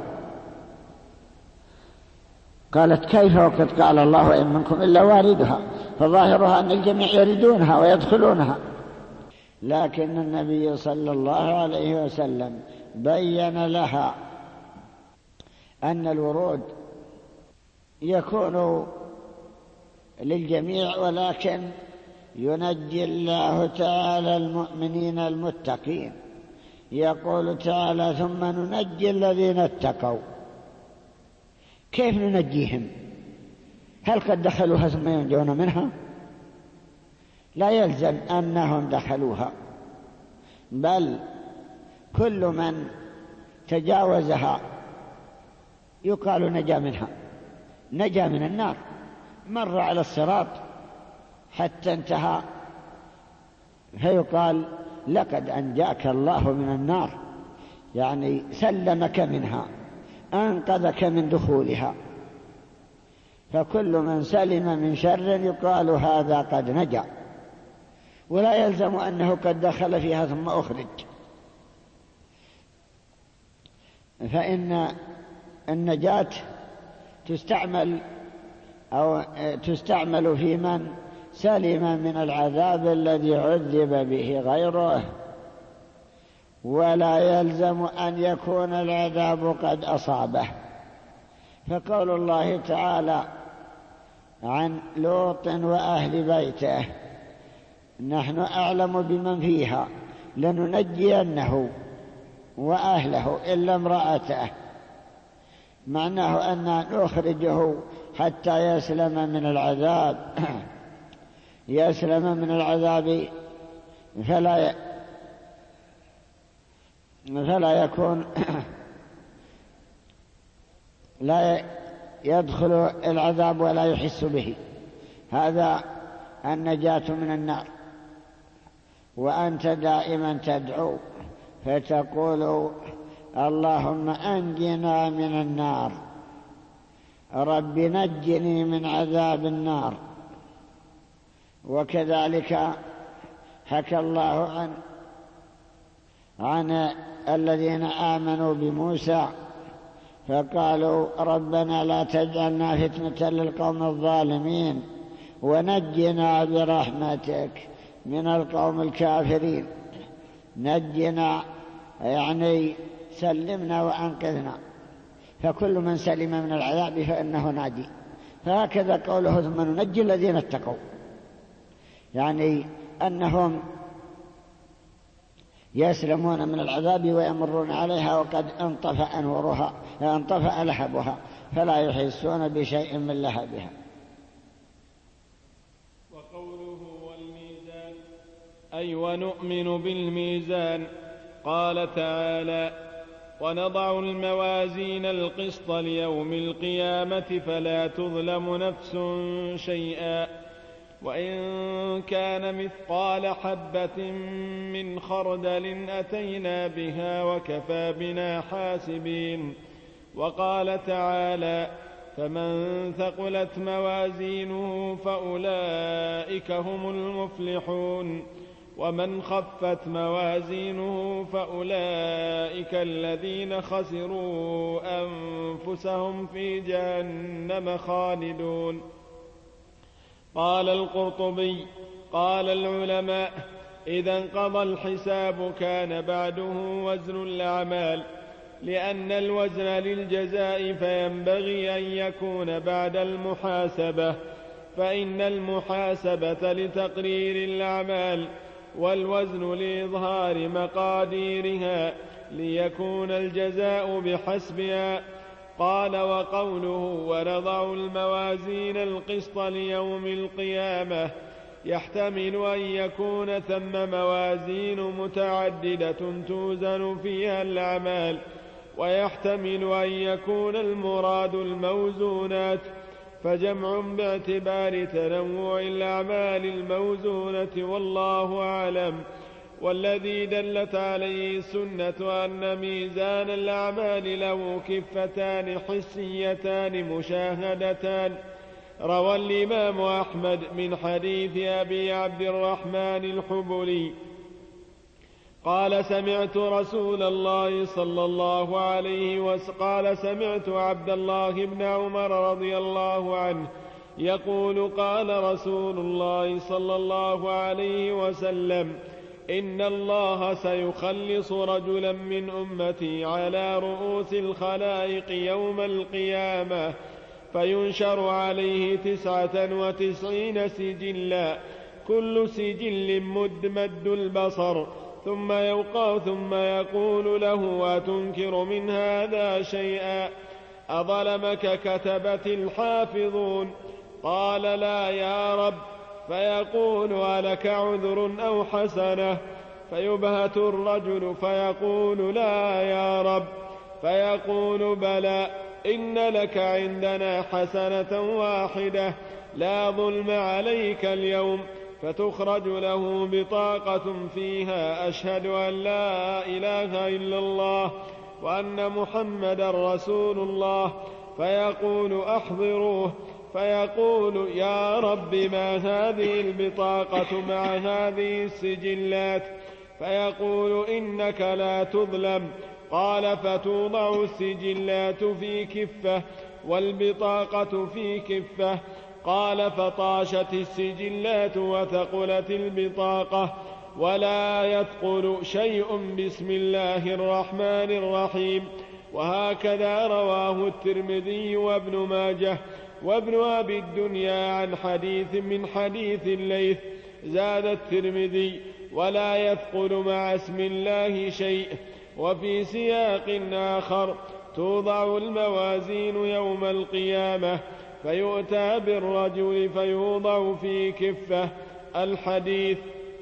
قالت كيف وقد قال الله وإن منكم إلا واردها؟ فظاهرها أن الجميع يردونها ويدخلونها. لكن النبي صلى الله عليه وسلم بين لها أن الورود يكون للجميع، ولكن ينجي الله تعالى المؤمنين المتقين. يقول تعالى ثم ننجي الذين اتقوا. كيف ننجيهم؟ هل قد دخلوها ثم ينجون منها؟ لا يلزم أنهم دخلوها، بل كل من تجاوزها يقال نجا منها، نجا من النار، مر على الصراط حتى انتهى، فيقال لقد أنجاك الله من النار، يعني سلمك منها، أنقذك من دخولها. فكل من سلم من شر يقال هذا قد نجا، ولا يلزم أنه قد دخل فيها ثم أخرج. فإن النجاة تستعمل أو تستعمل في من سلم من العذاب الذي عذب به غيره، ولا يلزم أن يكون العذاب قد أصابه. فقول الله تعالى عن لوط وأهل بيته نحن أعلم بمن فيها لننجينه وأهله إلا امرأته، معناه أن نخرجه حتى يسلم من العذاب يسلم من العذاب فلا فلا يكون لا يدخل العذاب ولا يحس به. هذا النجاة من النار. وأنت دائما تدعو فتقول اللهم أنجنا من النار، رب نجني من عذاب النار. وكذلك حكى الله عن عن الذين آمنوا بموسى فقالوا ربنا لا تجعلنا فتنة للقوم الظالمين ونجنا برحمتك من القوم الكافرين. نجنا يعني سلمنا وأنقذنا، فكل من سلم من العذاب فإنه ناجي. فهكذا قوله ثم ننجي الذين اتقوا، يعني أنهم يسلمون من العذاب ويمرون عليها وقد انطفأ نورها انطفأ لهبها فلا يحسون بشيء من لهبها. وقوله والميزان أي ونؤمن بالميزان. قال تعالى: ونضع الموازين القسط ليوم القيامة فلا تظلم نفس شيئا وإن كان مثقال حبة من خردل أتينا بها وكفى بنا حاسبين. وقال تعالى: فمن ثقلت موازينه فأولئك هم المفلحون ومن خفت موازينه فأولئك الذين خسروا أنفسهم في جهنم خالدون. قال القرطبي: قال العلماء: إذا انقضى الحساب كان بعده وزن الأعمال، لأن الوزن للجزاء فينبغي أن يكون بعد المحاسبة، فإن المحاسبة لتقرير الأعمال والوزن لإظهار مقاديرها ليكون الجزاء بحسبها. قال: وقوله ونضع الموازين القسط ليوم القيامة يحتمل أن يكون ثم موازين متعددة توزن فيها الأعمال، ويحتمل أن يكون المراد الموزونات، فجمع باعتبار تنوع الأعمال الموزونة، والله أعلم. والذي دلت عليه السنة أن ميزان الأعمال له كفتان حسيتان مشاهدتان. روى الإمام أحمد من حديث أبي عبد الرحمن الحبلي قال: سمعت رسول الله صلى الله عليه وسلم قال سمعت عبد الله بن عمر رضي الله عنه يقول: قال رسول الله صلى الله عليه وسلم: إن الله سيخلص رجلا من أمتي على رؤوس الخلائق يوم القيامة فينشر عليه تسعة وتسعين سجلا، كل سجل مد مد البصر، ثم يوقع ثم يقول له: أتنكر من هذا شيئا؟ أظلمك كتبت الحافظون؟ قال: لا يا رب. فيقول: ألك عذر أو حسنة؟ فيبهت الرجل فيقول: لا يا رب. فيقول: بلى، إن لك عندنا حسنة واحدة، لا ظلم عليك اليوم. فتخرج له بطاقة فيها: أشهد أن لا إله إلا الله وأن محمدا رسول الله. فيقول: أحضروه. فيقول: يا رب، ما هذه البطاقة مع هذه السجلات؟ فيقول: إنك لا تظلم. قال: فتوضع السجلات في كفة والبطاقة في كفة. قال: فطاشت السجلات وثقلت البطاقة، ولا يثقل شيء بسم الله الرحمن الرحيم. وهكذا رواه الترمذي وابن ماجه وابن أبي الدنيا عن حديث من حديث الليث. زاد الترمذي: ولا يثقل مع اسم الله شيء. وفي سياق آخر: توضع الموازين يوم القيامة فيؤتى بالرجل فيوضع في كفة. الحديث.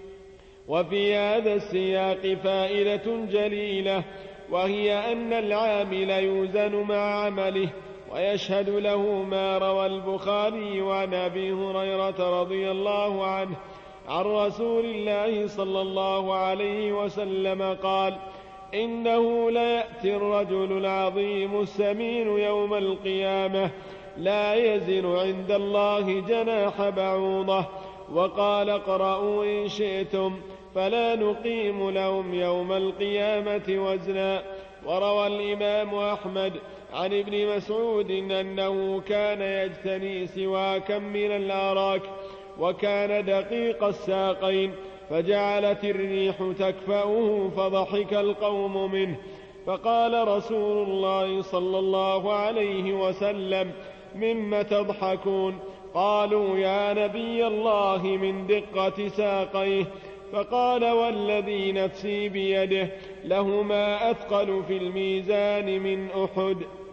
وفي هذا السياق فائدة جليلة، وهي أن العامل يوزن مع عمله ويشهد له ما روى البخاري عن أبي هريرة رضي الله عنه عن رسول الله صلى الله عليه وسلم قال: إنه ليأتي الرجل العظيم السمين يوم القيامة لا يزن عند الله جناح بعوضة. وقال: اقرأوا إن شئتم فلا نقيم لهم يوم القيامة وزنا. وروى الإمام أحمد عن ابن مسعود أنه كان يجتني سواكا من الأراك، وكان دقيق الساقين، فجعلت الريح تكفأه فضحك القوم منه. فقال رسول الله صلى الله عليه وسلم: مم تضحكون؟ قالوا يا نبي الله من دقة ساقيه، فقال والذي نفسي بيده لهما أثقل في الميزان من أحد.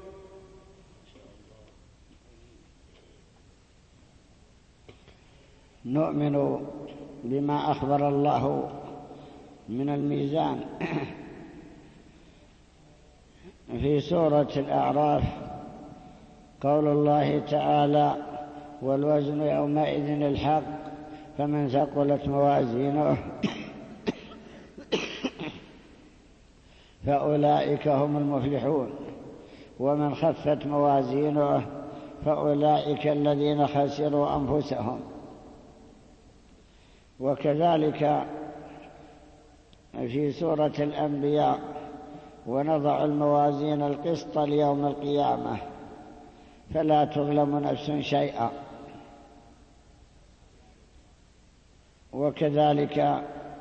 نؤمن بما أخبر الله من الميزان في سورة الأعراف، قول الله تعالى والوزن يومئذ الحق فمن ثقلت موازينه فأولئك هم المفلحون ومن خفت موازينه فأولئك الذين خسروا أنفسهم. وكذلك في سورة الأنبياء ونضع الموازين القسط ليوم القيامة فلا تظلم نفس شيئا. وكذلك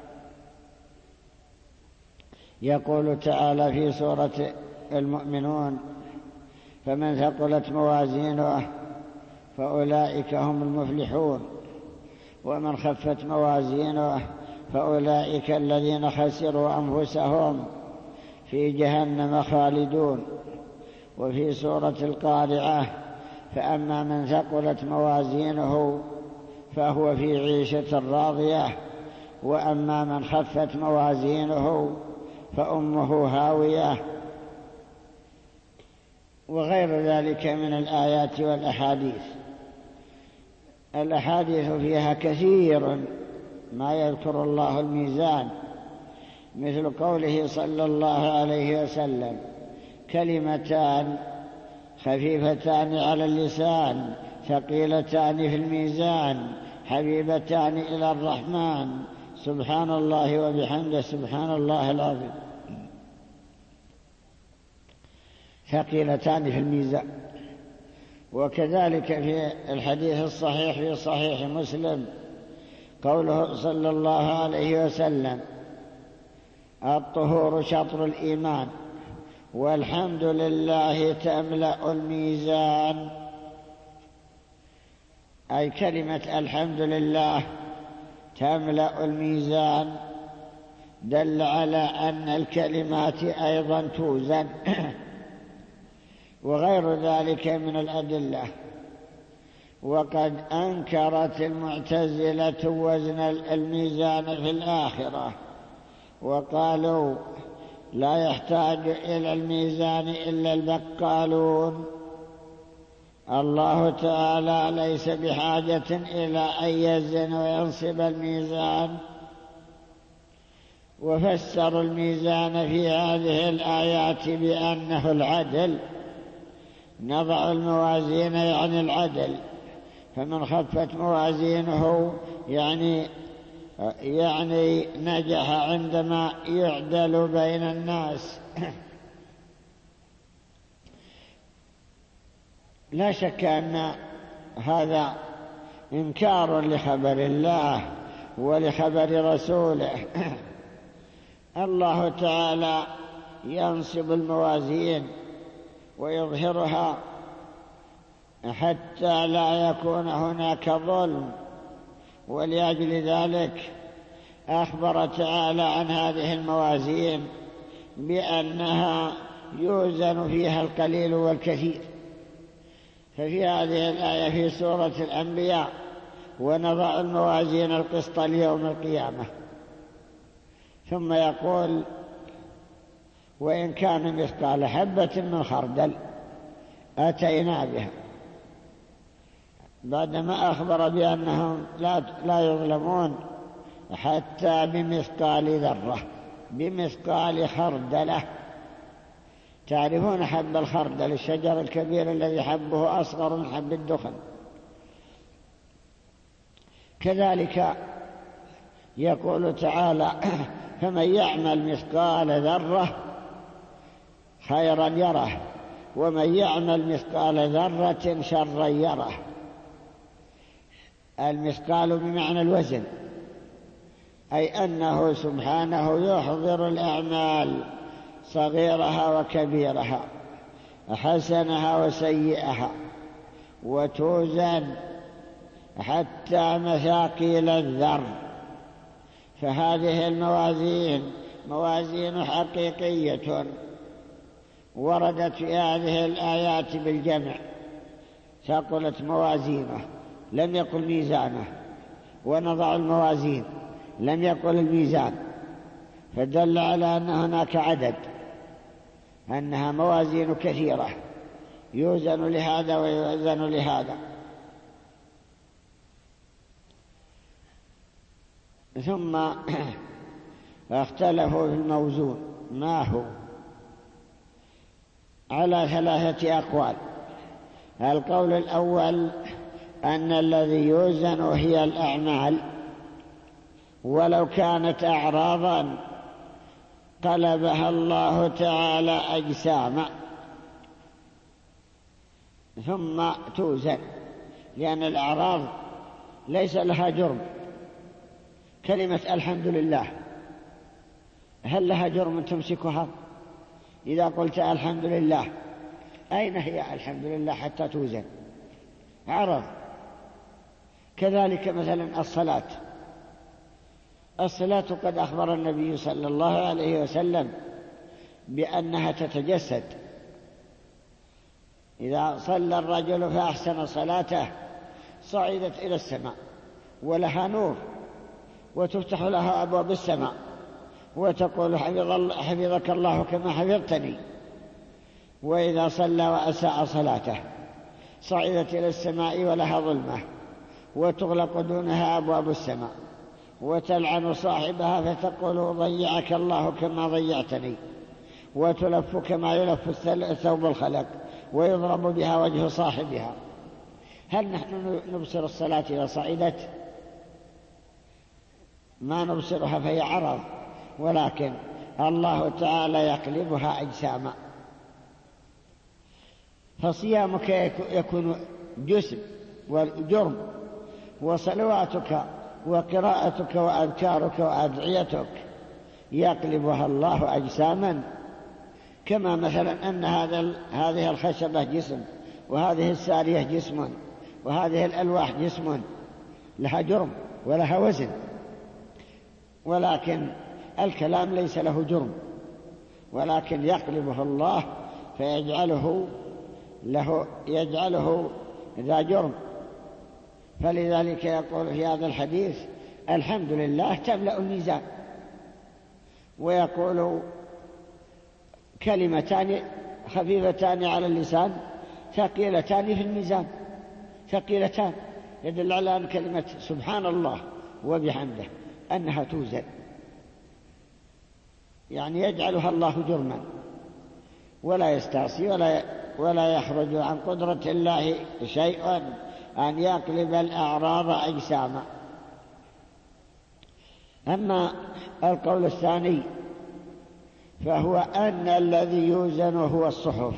يقول تعالى في سورة المؤمنون فمن ثقلت موازينه فأولئك هم المفلحون ومن خفت موازينه فأولئك الذين خسروا أنفسهم في جهنم خالدون. وفي سورة القارعة فأما من ثقلت موازينه فهو في عيشة راضية وأما من خفت موازينه فأمه هاوية، وغير ذلك من الآيات والأحاديث. الأحاديث فيها كثير ما يذكر الله الميزان، مثل قوله صلى الله عليه وسلم كلمتان خفيفتان على اللسان ثقيلتان في الميزان حبيبتان إلى الرحمن سبحان الله وبحمده سبحان الله العظيم. ثقيلتان في الميزان. وكذلك في الحديث الصحيح في صحيح مسلم قوله صلى الله عليه وسلم الطهور شطر الإيمان والحمد لله تملأ الميزان، أي كلمة الحمد لله تملأ الميزان، دل على أن الكلمات أيضا توزن وغير ذلك من الأدلة. وقد أنكرت المعتزلة وزن الميزان في الآخرة وقالوا لا يحتاج إلى الميزان إلا البقالون، الله تعالى ليس بحاجة إلى أن يزن وينصب الميزان. وفسروا الميزان في هذه الآيات بأنه العدل، نضع الموازين يعني العدل، فمن خفت موازينه يعني يعني نجح عندما يعدل بين الناس. لا شك أن هذا إنكار لخبر الله ولخبر رسوله. الله تعالى ينصب الموازين ويظهرها حتى لا يكون هناك ظلم، ولأجل ذلك أخبر تعالى عن هذه الموازين بأنها يوزن فيها القليل والكثير. ففي هذه الآية في سورة الأنبياء ونضع الموازين القسط ليوم القيامة، ثم يقول وإن كان مثقال حبة من خردل أتينا بها، بعدما أخبر بأنهم لا, لا يظلمون حتى بمثقال ذرة، بمثقال خردلة. تعرفون حب الخردل، الشجر الكبير الذي حبه أصغر من حب الدخن. كذلك يقول تعالى فمن يعمل مثقال ذرة خيرا يره ومن يعمل مثقال ذرة شرا يره. المثقال بمعنى الوزن، أي أنه سبحانه يحضر الأعمال صغيرها وكبيرها، حسنها وسيئها، وتوزن حتى مثاقيل الذر. فهذه الموازين موازين حقيقية وردت في هذه الآيات بالجمع، ثقلت موازينه لم يقل ميزانه، ونضع الموازين لم يقل الميزان، فدل على أن هناك عدد، أنها موازين كثيرة يوزن لهذا ويوزن لهذا. ثم اختلفوا في الموزون ما هو على ثلاثة أقوال. القول الأول أن الذي يوزن هي الأعمال، ولو كانت أعراضا قلبها الله تعالى أجساما ثم توزن، لأن الأعراض ليس لها جرم. كلمة الحمد لله هل لها جرم تمسكها؟ إذا قلت الحمد لله أين هي الحمد لله حتى توزن؟ عرض. كذلك مثلا الصلاة الصلاة قد أخبر النبي صلى الله عليه وسلم بأنها تتجسد. إذا صلى الرجل فأحسن صلاته صعدت إلى السماء ولها نور وتفتح لها أبواب السماء وتقول حفظك الله كما حفظتني. وإذا صلى وأساء صلاته صعدت إلى السماء ولها ظلمة وتغلق دونها أبواب السماء وتلعن صاحبها فتقول ضيعك الله كما ضيعتني، وتلف كما يلف الثوب الخلق ويضرب بها وجه صاحبها. هل نحن نبصر الصلاة إذا صعدت؟ ما نبصرها فهي عرض، ولكن الله تعالى يقلبها أجساما. فصيامك يكون جسم وجرم، وصلواتك وقراءتك وأذكارك وأدعيتك يقلبها الله أجساما، كما مثلا أن هذا هذه الخشبة جسم، وهذه السارية جسم، وهذه الألواح جسم، لها جرم ولها وزن، ولكن الكلام ليس له جرم، ولكن يقلبه الله فيجعله له يجعله ذا جرم. فلذلك يقول في هذا الحديث الحمد لله تملأ الميزان، ويقول كلمتان خفيفتان على اللسان ثقيلتان في الميزان، ثقيلتان، يدل على أن كلمة سبحان الله وبحمده أنها توزن، يعني يجعلها الله جرما ولا يستعصي ولا ولا يخرج عن قدرة الله شيء أن يقلب الأعراض أجساما. أما القول الثاني فهو أن الذي يوزن هو الصحف،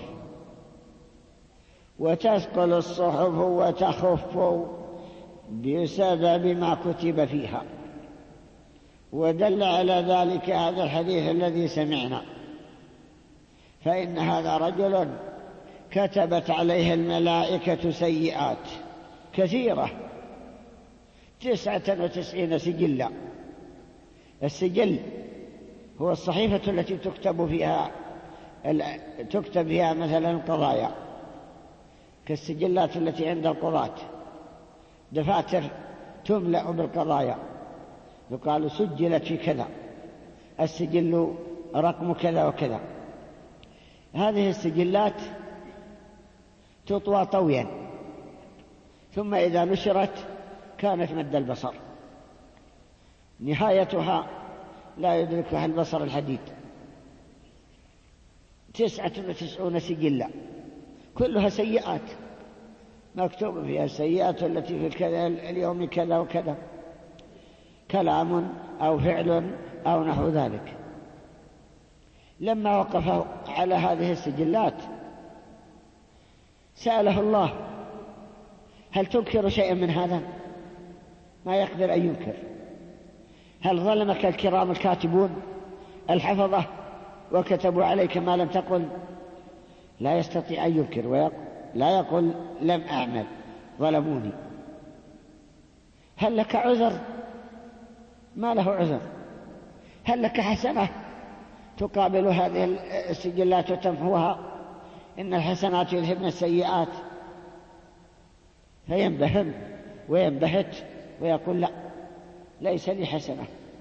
وتثقل الصحف وتخف بسبب ما كتب فيها، ودل على ذلك هذا الحديث الذي سمعنا. فإن هذا رجل كتبت عليه الملائكة سيئات كثيرة، تسعة وتسعين سجلا. السجل هو الصحيفة التي تكتب فيها تكتب فيها مثلا القضايا، كالسجلات التي عند القضاة، دفاتر تملأ بالقضايا يقال سجلت في كذا، السجل رقم كذا وكذا. هذه السجلات تطوى طويا، ثم إذا نشرت كانت مد البصر، نهايتها لا يدركها البصر الحديد. تسعة وتسعون سجلة كلها سيئات، مكتوب فيها السيئات التي في الكذا اليوم كذا وكذا، كلام أو فعل أو نحو ذلك. لما وقف على هذه السجلات سأله الله هل تنكر شيئا من هذا؟ ما يقدر أن ينكر. هل ظلمك الكرام الكاتبون الحفظة وكتبوا عليك ما لم تقل؟ لا يستطيع أن ينكر، لا يقول لم أعمل ظلموني. هل لك عذر؟ ما له عذر. هل لك حسنة تقابل هذه السجلات وتمحوها؟ إن الحسنات يذهبن السيئات. فينبهم وينبهت ويقول لا، ليس لي حسنة،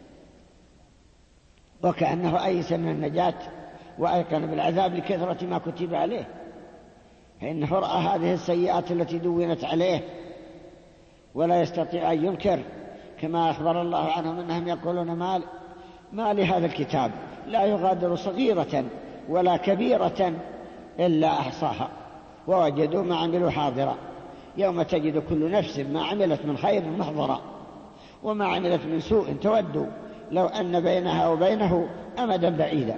وكأنه أيس من النجاة وأيقن بالعذاب لكثرة ما كتب عليه، فإنه رأى هذه السيئات التي دونت عليه ولا يستطيع أن ينكر، كما أخبر الله عنهم أنهم يقولون ما, ما لهذا الكتاب لا يغادر صغيرة ولا كبيرة إلا أحصاها ووجدوا ما عملوا حاضرا يوم تجد كل نفس ما عملت من خير محضرا وما عملت من سوء تودوا لو أن بينها وبينه أمدا بعيدا.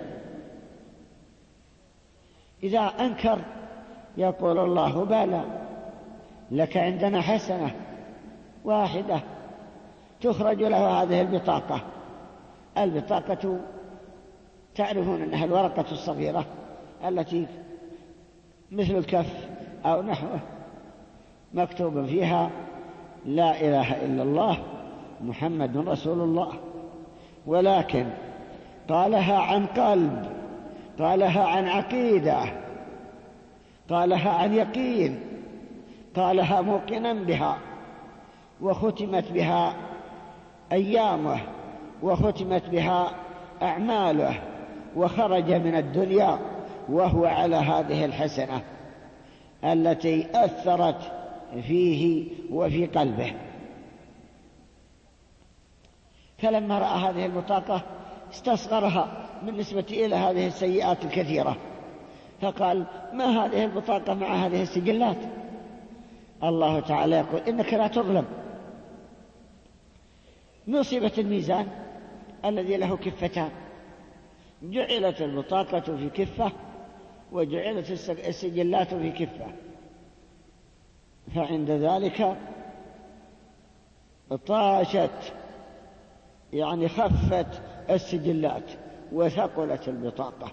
إذا أنكر يقول الله بلى، لك عندنا حسنة واحدة تخرج له هذه البطاقة. البطاقة تعرفون أنها الورقة الصغيرة التي مثل الكف أو نحوه، مكتوب فيها لا إله إلا الله محمد رسول الله، ولكن قالها عن قلب، قالها عن عقيدة، قالها عن يقين، قالها موقنا بها، وختمت بها أيامه وختمت بها أعماله، وخرج من الدنيا وهو على هذه الحسنة التي أثرت فيه وفي قلبه. فلما رأى هذه البطاقة استصغرها بالنسبة إلى هذه السيئات الكثيرة، فقال ما هذه البطاقة مع هذه السجلات؟ الله تعالى يقول إنك لا تظلم. نصبة الميزان الذي له كفتان، جعلت البطاقة في كفة وجعلت السجلات في كفة، فعند ذلك طاشت يعني خفت السجلات وثقلت البطاقة،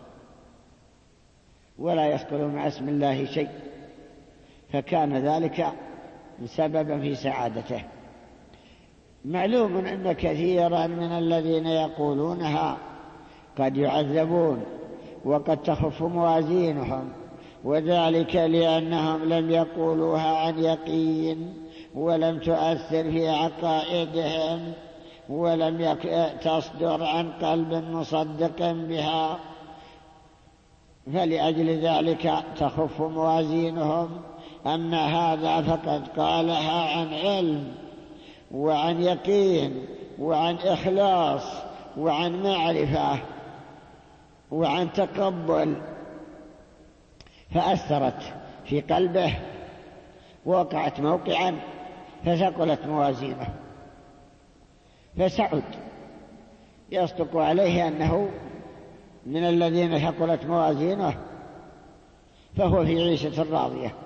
ولا يثقل مع اسم الله شيء، فكان ذلك سببا في سعادته. معلوم أن كثيرا من الذين يقولونها قد يعذبون وقد تخف موازينهم، وذلك لأنهم لم يقولوها عن يقين ولم تؤثر في عقائدهم ولم تصدر عن قلب مصدق بها، فلأجل ذلك تخف موازينهم. أما هذا فقد قالها عن علم وعن يقين وعن إخلاص وعن معرفة وعن تقبل، فأثرت في قلبه ووقعت موقعا فثقلت موازينه، فسعد. يصدق عليه أنه من الذين ثقلت موازينه، فهو في عيشة راضية.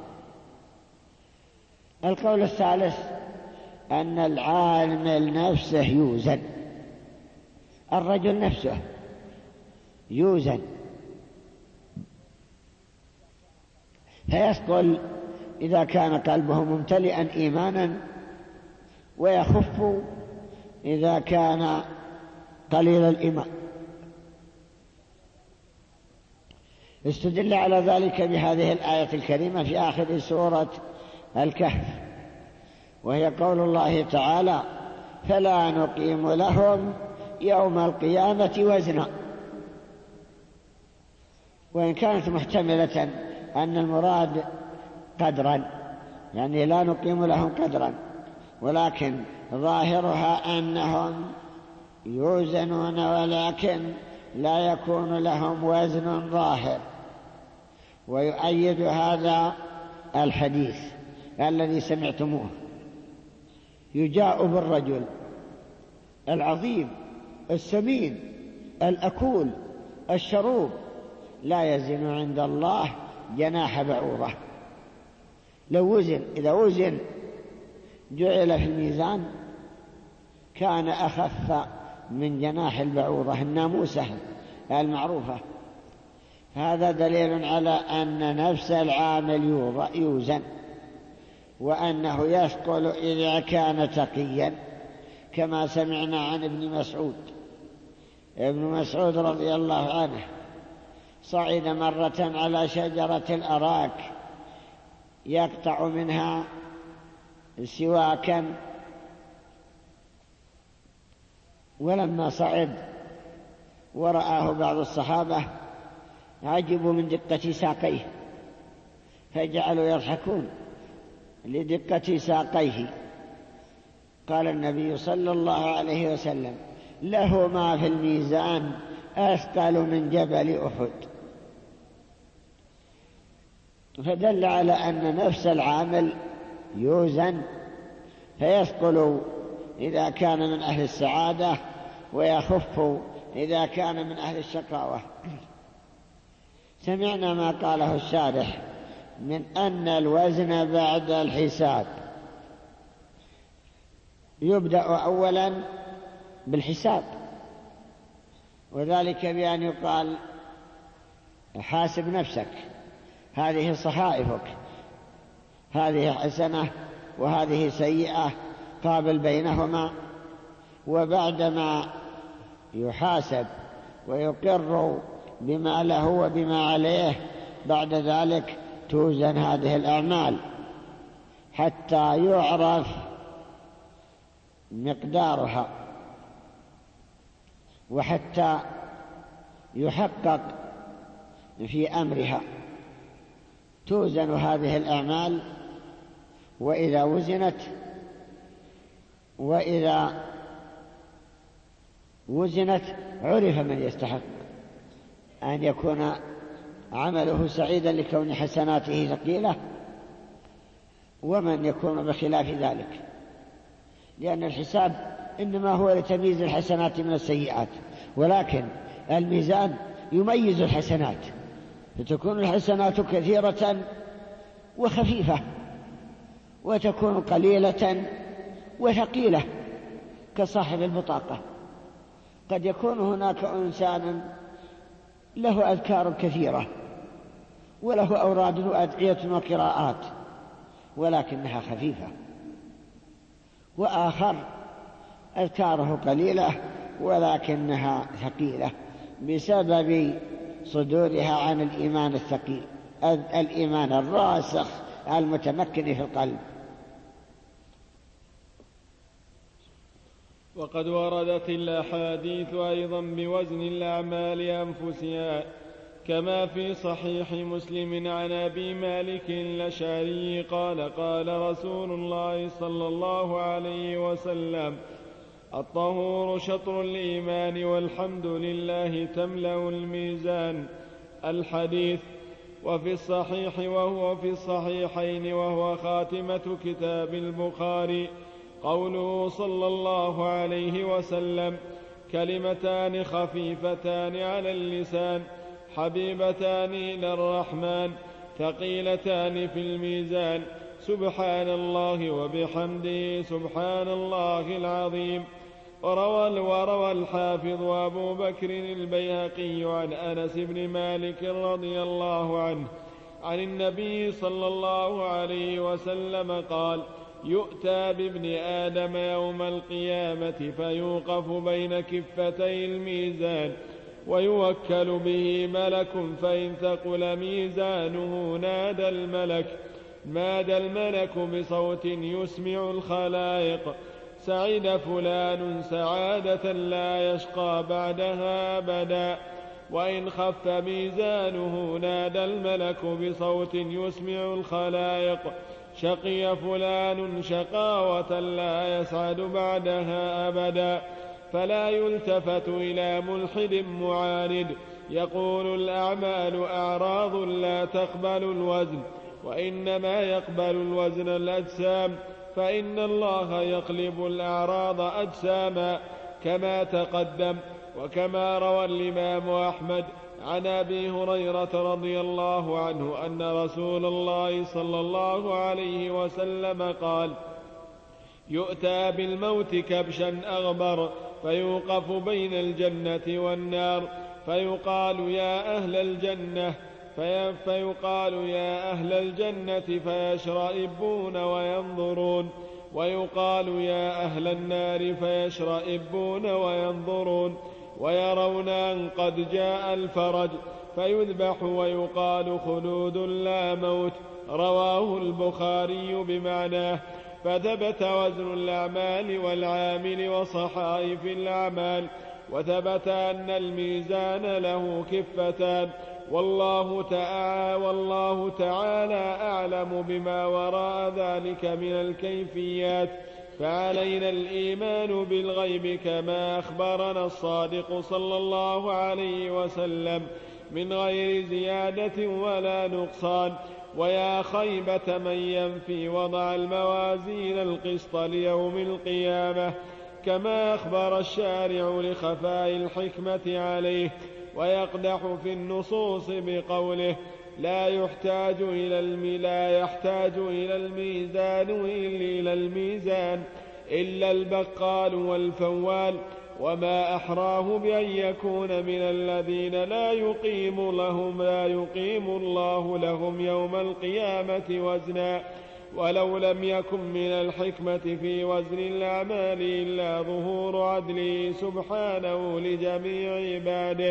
القول الثالث أن العامل نفسه يوزن، الرجل نفسه يوزن، فيثقل إذا كان قلبه ممتلئا إيمانا، ويخف إذا كان قليل الإيمان. استدل على ذلك بهذه الآية الكريمة في آخر سورة الكهف، وهي قول الله تعالى فلا نقيم لهم يوم القيامة وزنا. وإن كانت محتملة أن المراد قدرا، يعني لا نقيم لهم قدرا، ولكن ظاهرها أنهم يوزنون ولكن لا يكون لهم وزن ظاهر. ويؤيد هذا الحديث الذي سمعتموه: يجاء بالرجل العظيم السمين الأكول الشروب لا يزن عند الله جناح بعوضة. لو وزن، إذا وزن جعل في الميزان كان أخف من جناح البعوضة الناموسة المعروفة. هذا دليل على أن نفس العامل يوزن، وأنه يثقل إذا كان تقيا كما سمعنا عن ابن مسعود. ابن مسعود رضي الله عنه صعد مرة على شجرة الأراك يقطع منها سواكا، ولما صعد ورآه بعض الصحابة عجبوا من دقة ساقيه فجعلوا يضحكون لدقة ساقيه. قال النبي صلى الله عليه وسلم: له ما في الميزان أثقل من جبل أحد. فدل على أن نفس العامل يوزن فيثقل إذا كان من أهل السعادة ويخف إذا كان من أهل الشقاوة. سمعنا ما قاله الشارح من أن الوزن بعد الحساب يبدأ أولا بالحساب، وذلك بأن يقال: حاسب نفسك، هذه صحائفك، هذه حسنة وهذه سيئة، قابل بينهما. وبعدما يحاسب ويقر بما له وبما عليه بعد ذلك توزن هذه الأعمال حتى يعرف مقدارها وحتى يحقق في أمرها. توزن هذه الأعمال، وإذا وزنت وإذا وزنت عرف من يستحق أن يكون عمله سعيدا لكون حسناته ثقيلة، ومن يكون بخلاف ذلك، لأن الحساب إنما هو لتمييز الحسنات من السيئات، ولكن الميزان يميز الحسنات، فتكون الحسنات كثيرة وخفيفة، وتكون قليلة وثقيلة كصاحب البطاقة. قد يكون هناك إنسان له أذكار كثيرة وله أوراد وأدعية وقراءات ولكنها خفيفة، وآخر أذكاره قليلة ولكنها ثقيلة بسبب صدورها عن الإيمان الثقيل، الإيمان الراسخ المتمكن في القلب. وقد وردت الأحاديث أيضا بوزن الأعمال أنفسها، كما في صحيح مسلم عن أبي مالك الأشعري قال: قال رسول الله صلى الله عليه وسلم: الطهور شطر الإيمان والحمد لله تملأ الميزان. الحديث. وفي الصحيح وهو في الصحيحين وهو خاتمة كتاب البخاري قوله صلى الله عليه وسلم: كلمتان خفيفتان على اللسان حبيبتان إلى الرحمن ثقيلتان في الميزان، سبحان الله وبحمده سبحان الله العظيم. وروى, وروى الحافظ أبو بكر البيهقي عن أنس بن مالك رضي الله عنه عن النبي صلى الله عليه وسلم قال: يؤتى بابن آدم يوم القيامة فيوقف بين كفتي الميزان ويوكل به ملك، فإن ثقل ميزانه نادى الملك نادى الملك بصوت يسمع الخلائق: سعد فلان سعادة لا يشقى بعدها أبدا. وإن خف ميزانه نادى الملك بصوت يسمع الخلائق: شقي فلان شقاوة لا يسعد بعدها أبدا. فلا يلتفت إلى ملحد معاند يقول: الأعمال أعراض لا تقبل الوزن، وإنما يقبل الوزن الأجسام، فإن الله يقلب الأعراض أجساما كما تقدم. وكما روى الإمام أحمد عن أبي هريرة رضي الله عنه أن رسول الله صلى الله عليه وسلم قال: يؤتى بالموت كبشا أغبر فيوقف بين الجنة والنار فيقال: يا أهل الجنة فيقال يا أهل الجنة فيشرئبون وينظرون ويقال يا أهل النار فيشرئبون وينظرون ويرون أن قد جاء الفرج فيذبح ويقال خلود لا موت. رواه البخاري بمعناه. فثبت وزن الأعمال والعامل وصحائف الأعمال، وثبت أن الميزان له كفتان، والله تعالى, والله تعالى أعلم بما وراء ذلك من الكيفيات. فعلينا الإيمان بالغيب كما أخبرنا الصادق صلى الله عليه وسلم من غير زيادة ولا نقصان. ويا خيبة من ينفي وضع الموازين القسط ليوم القيامة كما أخبر الشارع لخفاء الحكمة عليه، ويقدح في النصوص بقوله لا يحتاج إلى لا يحتاج إلى الميزان إلا الميزان إلا البقال والفوال، وما أحراه بأن يكون من الذين لا يقيم لهم لا يقيم الله لهم يوم القيامة وزنا. ولو لم يكن من الحكمة في وزن الأعمال إلا ظهور عدله سبحانه لجميع عباده،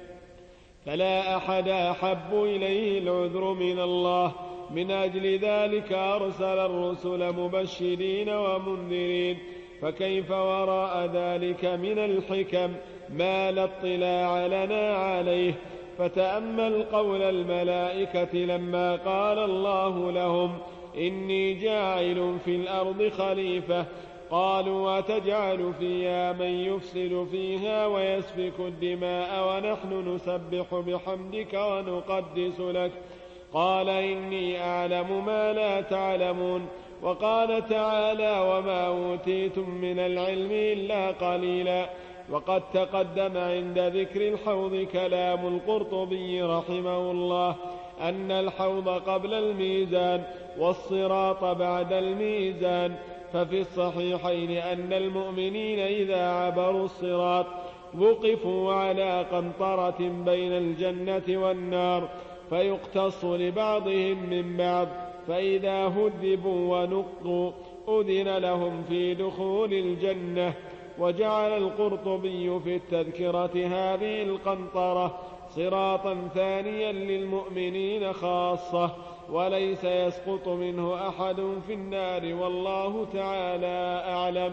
فلا أحد أحب إليه العذر من الله. من أجل ذلك أرسل الرسل مبشرين ومنذرين، فكيف وراء ذلك من الحكم ما لا اطلاع لنا عليه. فتأمل قول الملائكة لما قال الله لهم إني جاعل في الأرض خليفة، قالوا أتجعل فيها من يفسد فيها ويسفك الدماء ونحن نسبح بحمدك ونقدس لك، قال إني أعلم ما لا تعلمون. وقال تعالى وما أوتيتم من العلم إلا قليلا. وقد تقدم عند ذكر الحوض كلام القرطبي رحمه الله أن الحوض قبل الميزان والصراط بعد الميزان. ففي الصحيحين أن المؤمنين إذا عبروا الصراط وقفوا على قنطرة بين الجنة والنار فيقتص لبعضهم من بعض، فإذا هذبوا ونقوا أذن لهم في دخول الجنة. وجعل القرطبي في التذكرة هذه القنطرة صراطا ثانيا للمؤمنين خاصة، وليس يسقط منه أحد في النار، والله تعالى أعلم.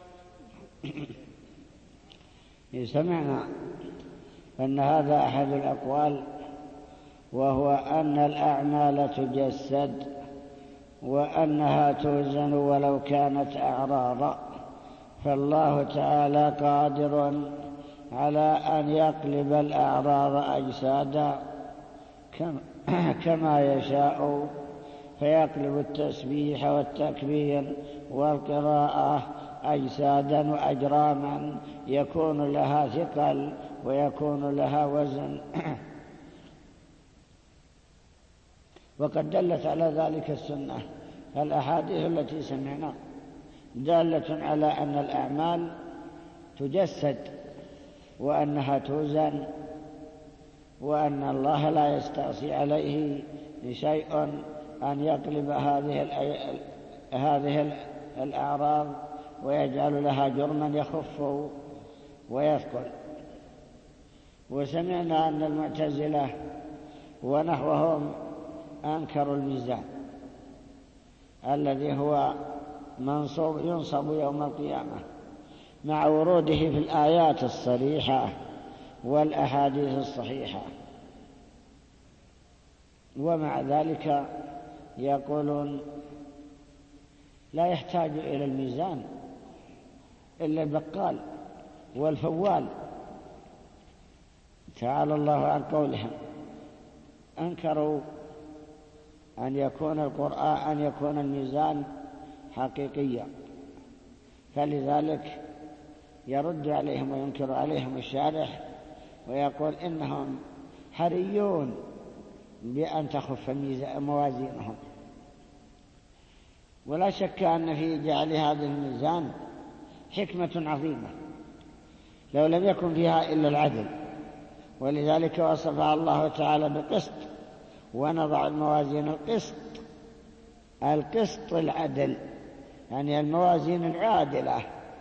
سمعنا أن هذا أحد الأقوال، وهو أن الأعمال تجسد وأنها توزن ولو كانت أعراضا، فالله تعالى قادر على أن يقلب الأعراض أجسادا كما يشاء، فيقلب التسبيح والتكبير والقراءة أجسادا وأجراما يكون لها ثقل ويكون لها وزن. وقد دلت على ذلك السنة، فالأحاديث التي سمعنا دالة على أن الأعمال تجسد وأنها توزن، وأن الله لا يستعصي عليه شيء أن يقلب هذه هذه الأعراض ويجعل لها جرما يخف ويثقل. وسمعنا أن المعتزلة ونحوهم أنكروا الميزان الذي هو منصوب ينصب يوم القيامة مع وروده في الآيات الصريحة والأحاديث الصحيحة، ومع ذلك يقولون لا يحتاج إلى الميزان إلا البقال والفوال. تعالى الله عن قولهم. أنكروا أن يكون القرآن أن يكون الميزان حقيقيا، فلذلك يرد عليهم وينكر عليهم الشارح ويقول إنهم حريون بأن تخف موازينهم. ولا شك أن في جعل هذا الميزان حكمة عظيمة لو لم يكن فيها إلا العدل، ولذلك وصفها الله تعالى بقسط، ونضع الموازين القسط القسط العدل يعني الموازين العادلة.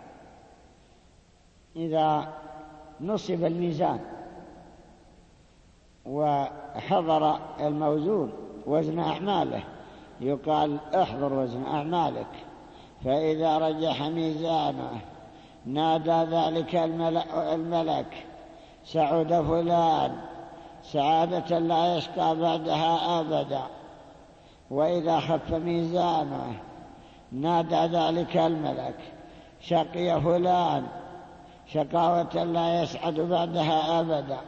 إذا نصب الميزان وحضر الموزون وزن أعماله يقال احضر وزن أعمالك، فإذا رجح ميزانه نادى ذلك الملك سعد فلان سعادة لا يشقى بعدها أبدا. وإذا خف ميزانه نادى ذلك الملك شقي فلان شقاوة لا يسعد بعدها أبدا.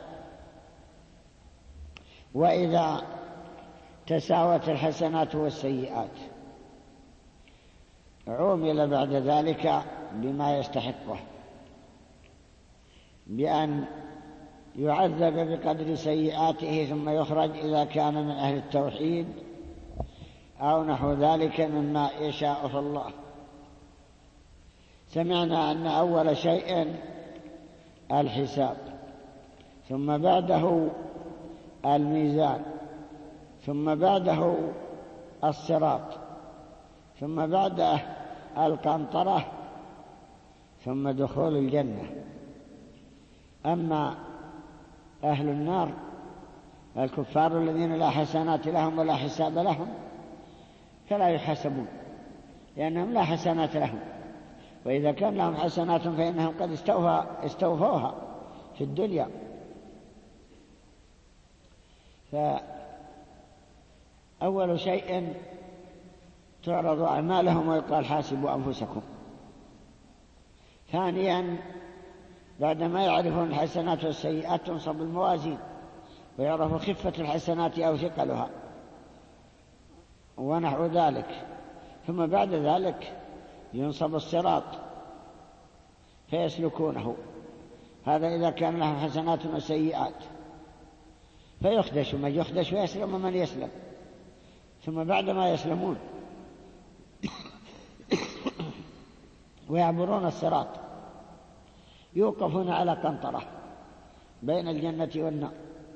وإذا تساوت الحسنات والسيئات عومل بعد ذلك بما يستحقه، بأن يعذب بقدر سيئاته ثم يخرج إذا كان من أهل التوحيد أو نحو ذلك مما يشاء الله. سمعنا أن أول شيء الحساب، ثم بعده الميزان، ثم بعده الصراط، ثم بعده القنطرة، ثم دخول الجنة. أما أهل النار الكفار الذين لا حسنات لهم ولا حساب لهم فلا يحاسبون لأنهم لا حسنات لهم، وإذا كان لهم حسنات فإنهم قد استوفوها في الدنيا. فأول شيء تعرض أعمالهم ويقال حاسبوا أنفسكم. ثانيا بعدما يعرفون الحسنات والسيئات تنصب الموازين ويعرف خفة الحسنات أو ثقلها ونحو ذلك. ثم بعد ذلك ينصب الصراط فيسلكونه، هذا إذا كان لهم حسنات وسيئات، فيخدش من يخدش ويسلم من يسلم. ثم بعدما يسلمون ويعبرون الصراط يوقفون على قنطرة بين الجنة والنار.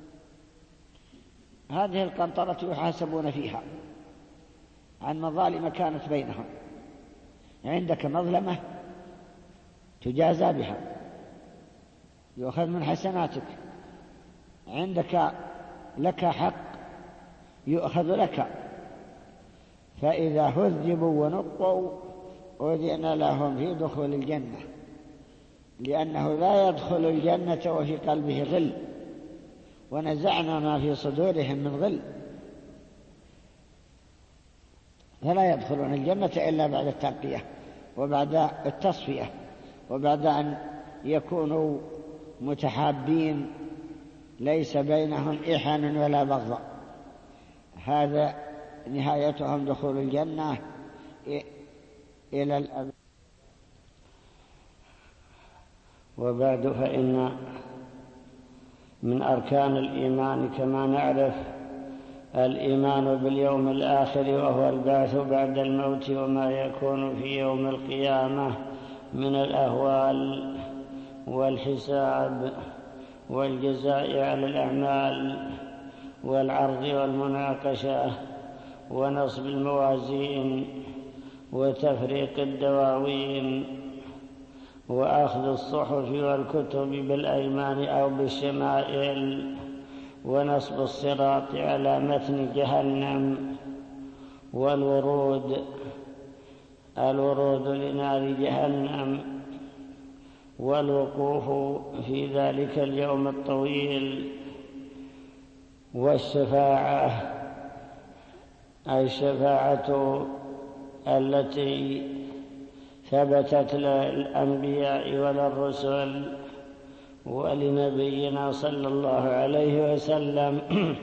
هذه القنطرة يحاسبون فيها عن مظالم كانت بينهم. عندك مظلمة تجازى بها يؤخذ من حسناتك، عندك لك حق يؤخذ لك. فإذا هذبوا ونقوا أذن لهم في دخول الجنة، لأنه لا يدخل الجنة وفي قلبه غل، ونزعنا ما في صدورهم من غل، فلا يدخلون الجنة إلا بعد الترقية وبعد التصفية وبعد أن يكونوا متحابين ليس بينهم إحن ولا بغضاء. هذا نهايتهم دخول الجنة إلى الأبد. وبعد فإن من أركان الإيمان كما نعرف الإيمان باليوم الآخر وهو البعث بعد الموت وما يكون في يوم القيامة من الأهوال والحساب والجزاء على الأعمال والعرض والمناقشة ونصب الموازين وتفريق الدواوين وأخذ الصحف والكتب بالأيمان أو بالشمائل ونصب الصراط على متن جهنم والورود الورود لنار جهنم والوقوف في ذلك اليوم الطويل والشفاعة الشفاعة التي ثبتت للأنبياء وللرسل ولنبينا صلى الله عليه وسلم.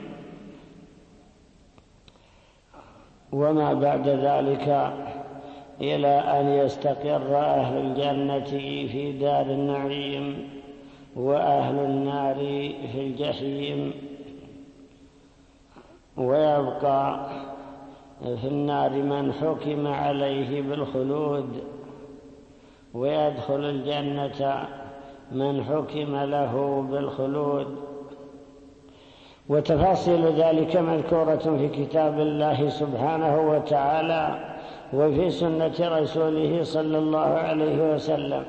وما بعد ذلك إلى أن يستقر أهل الجنة في دار النعيم وأهل النار في الجحيم، ويبقى في النار من حكم عليه بالخلود، ويدخل الجنة من حكم له بالخلود. وتفاصيل ذلك مذكورة في كتاب الله سبحانه وتعالى وفي سنة رسوله صلى الله عليه وسلم.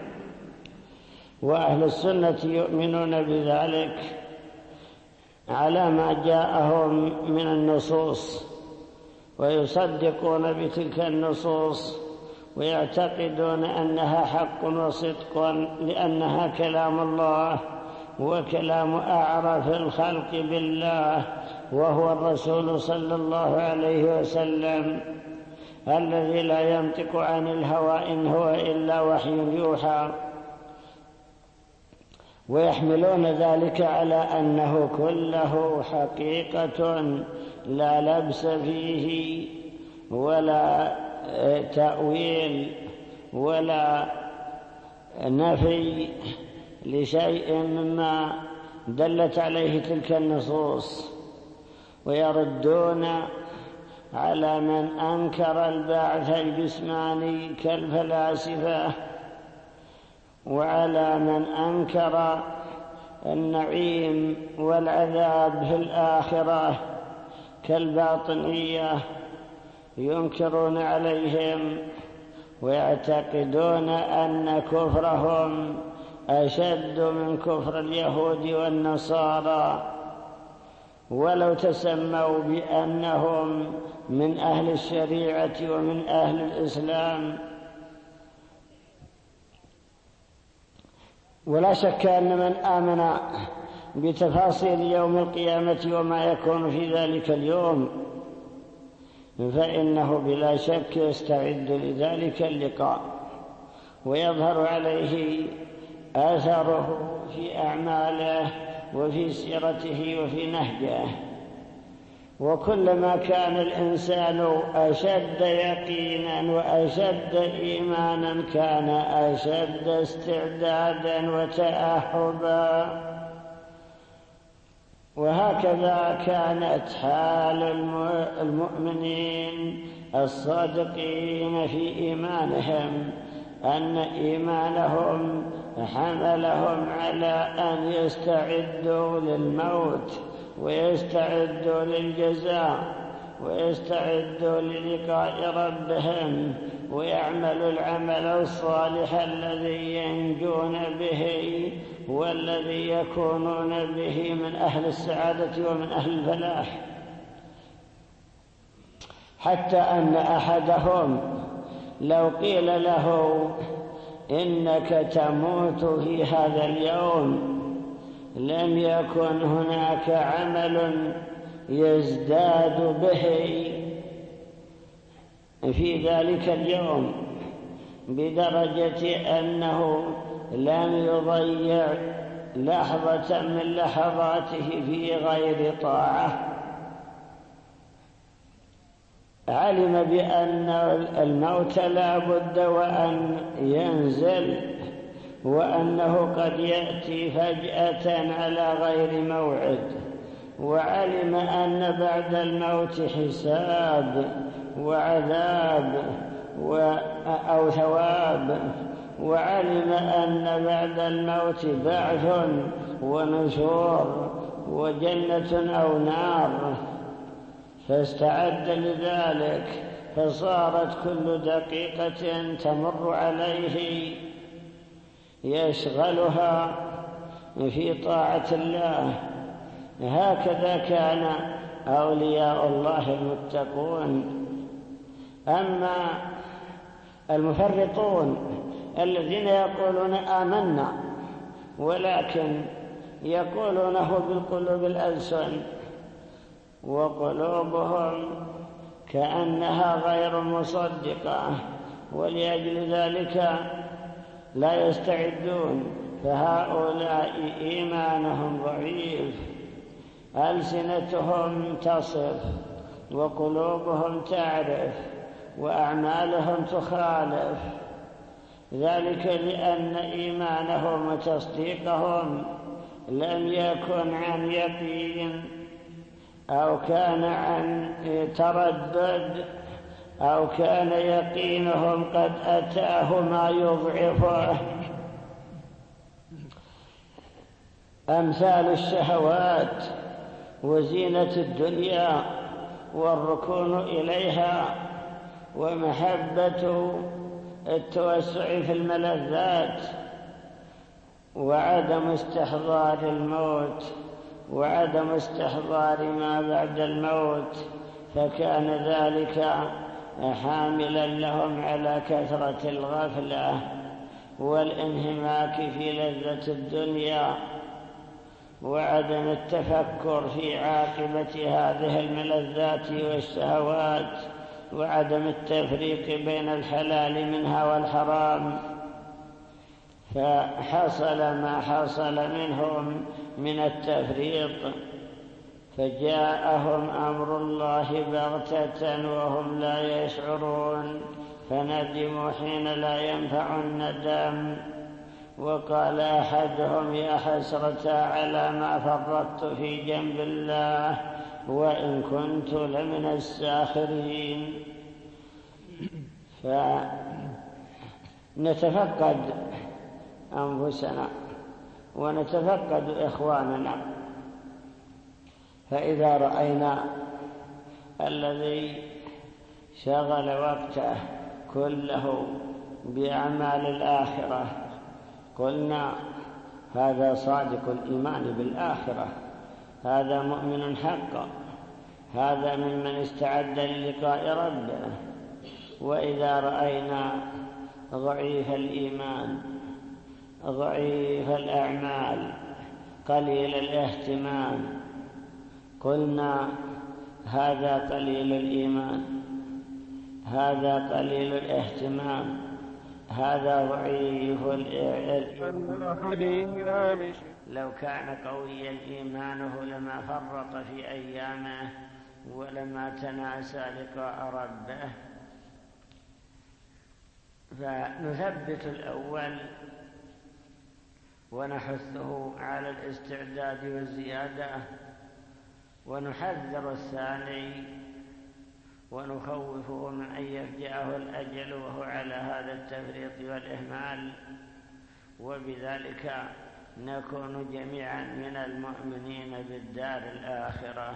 وأهل السنة يؤمنون بذلك على ما جاءهم من النصوص، ويصدقون بتلك النصوص ويعتقدون أنها حق وصدق، لأنها كلام الله وكلام أعرف الخلق بالله، وهو الرسول صلى الله عليه وسلم الذي لا ينطق عن الهوى إن هو إلا وحي يوحى. ويحملون ذلك على أنه كله حقيقة لا لبس فيه ولا تأويل ولا نفي لشيء مما دلت عليه تلك النصوص. ويردون على من أنكر البعث الجسماني كالفلاسفة، وعلى من أنكر النعيم والعذاب في الآخرة كالباطنية، ينكرون عليهم ويعتقدون أن كفرهم أشد من كفر اليهود والنصارى، ولو تسموا بأنهم من أهل الشريعة ومن أهل الإسلام. ولا شك أن من آمن بتفاصيل يوم القيامة وما يكون في ذلك اليوم فإنه بلا شك يستعد لذلك اللقاء، ويظهر عليه آثاره في أعماله وفي سيرته وفي نهجه. وكلما كان الإنسان أشد يقينا وأشد إيمانا كان أشد استعدادا وتأهبا. وهكذا كانت حال المؤمنين الصادقين في إيمانهم، أن إيمانهم حملهم على أن يستعدوا للموت ويستعدوا للجزاء ويستعدوا للقاء ربهم، ويعملوا العمل الصالح الذي ينجون به والذي يكونون به من أهل السعادة ومن أهل الفلاح. حتى أن أحدهم لو قيل له إنك تموت في هذا اليوم لم يكن هناك عمل يزداد به في ذلك اليوم بدرجة أنه لم يضيع لحظة من لحظاته في غير طاعة. علم بأن الموت لا بد وأن ينزل، وأنه قد يأتي فجأة على غير موعد، وعلم أن بعد الموت حساب وعذاب أو ثواب، وعلم أن بعد الموت بعث ونشور وجنة أو نار، فاستعد لذلك، فصارت كل دقيقة تمر عليه يشغلها في طاعة الله. هكذا كان أولياء الله المتقون. أما المفرطون الذين يقولون آمنا ولكن يقولونه بالقلوب الألسن وقلوبهم كأنها غير مصدقة، ولأجل ذلك لا يستعدون، فهؤلاء إيمانهم ضعيف، ألسنتهم تصف وقلوبهم تعرف وأعمالهم تخالف، ذلك لأن إيمانهم وتصديقهم لم يكن عن يقين، أو كان عن تردد، أو كان يقينهم قد أتاه ما يضعفه. أمثال الشهوات وزينة الدنيا والركون إليها ومحبة التوسع في الملذات وعدم استحضار الموت وعدم استحضار ما بعد الموت، فكان ذلك حاملا لهم على كثرة الغفلة والانهماك في لذة الدنيا وعدم التفكر في عاقبة هذه الملذات والشهوات وعدم التفريق بين الحلال منها والحرام، فحصل ما حصل منهم من التفريط، فجاءهم أمر الله بغتة وهم لا يشعرون فندموا حين لا ينفع الندم. وقال أحدهم يا حسرة على ما فرطت في جنب الله وإن كنت لمن الساخرين. فنتفقد أنفسنا ونتفقد إخواننا، فإذا رأينا الذي شغل وقته كله بأعمال الآخرة قلنا هذا صادق الإيمان بالآخرة، هذا مؤمن حقا، هذا ممن استعد للقاء ربه. وإذا رأينا ضعيف الإيمان ضعيف الأعمال قليل الاهتمام قلنا هذا قليل الإيمان، هذا قليل الاهتمام، هذا ضعيف الإيمان. لو كان قوي إيمانه لما فرط في أيامه ولما تناسى لقاء ربه. فنثبت الأول ونحثه على الاستعداد والزيادة، ونحذر الثاني ونخوفه من أن يفجأه الأجل وهو على هذا التفريط والإهمال، وبذلك نكون جميعا من المؤمنين بالدار الآخرة.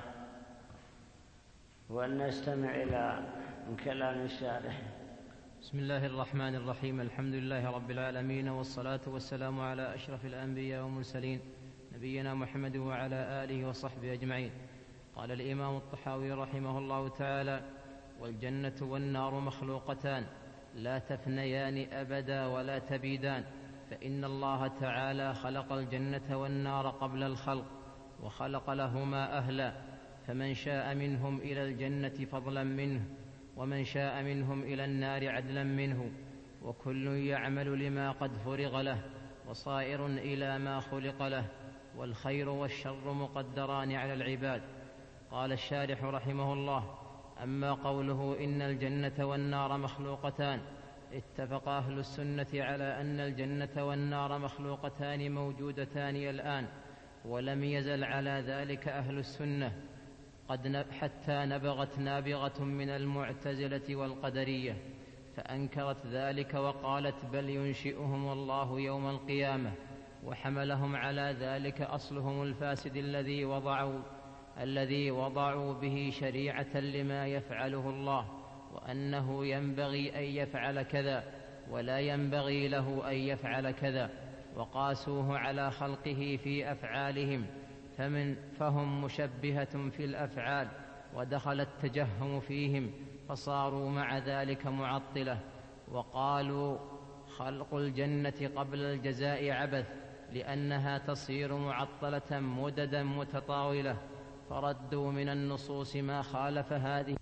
ولنستمع إلى كلام الشارح. بسم الله الرحمن الرحيم. الحمد لله رب العالمين، والصلاة والسلام على أشرف الأنبياء والمرسلين نبينا محمد وعلى آله وصحبه أجمعين. قال الإمام الطحاوي رحمه الله تعالى: والجنة والنار مخلوقتان لا تفنيان أبدا ولا تبيدان، فإن الله تعالى خلق الجنة والنار قبل الخلق وخلق لهما أهلا، فمن شاء منهم إلى الجنة فضلا منه ومن شاء منهم إلى النار عدلا منه، وكل يعمل لما قد فرغ له وصائر إلى ما خلق له، والخير والشر مقدران على العباد. قال الشارح رحمه الله: أما قوله إن الجنة والنار مخلوقتان، اتفق أهل السنة على أن الجنة والنار مخلوقتان موجودتان الآن، ولم يزل على ذلك أهل السنة قد حتى نبغت نابغة من المعتزلة والقدرية فأنكرت ذلك وقالت بل ينشئهم الله يوم القيامة، وحملهم على ذلك أصلهم الفاسد الذي وضعوا الذي وضعوا به شريعة لما يفعله الله، وأنه ينبغي أن يفعل كذا ولا ينبغي له أن يفعل كذا، وقاسوه على خلقه في أفعالهم، فمن فهم مشبهة في الأفعال، ودخل التجهم فيهم فصاروا مع ذلك معطلة. وقالوا خلق الجنة قبل الجزاء عبث، لأنها تصير معطلة مددا متطاولة، فردوا من النصوص ما خالف هذه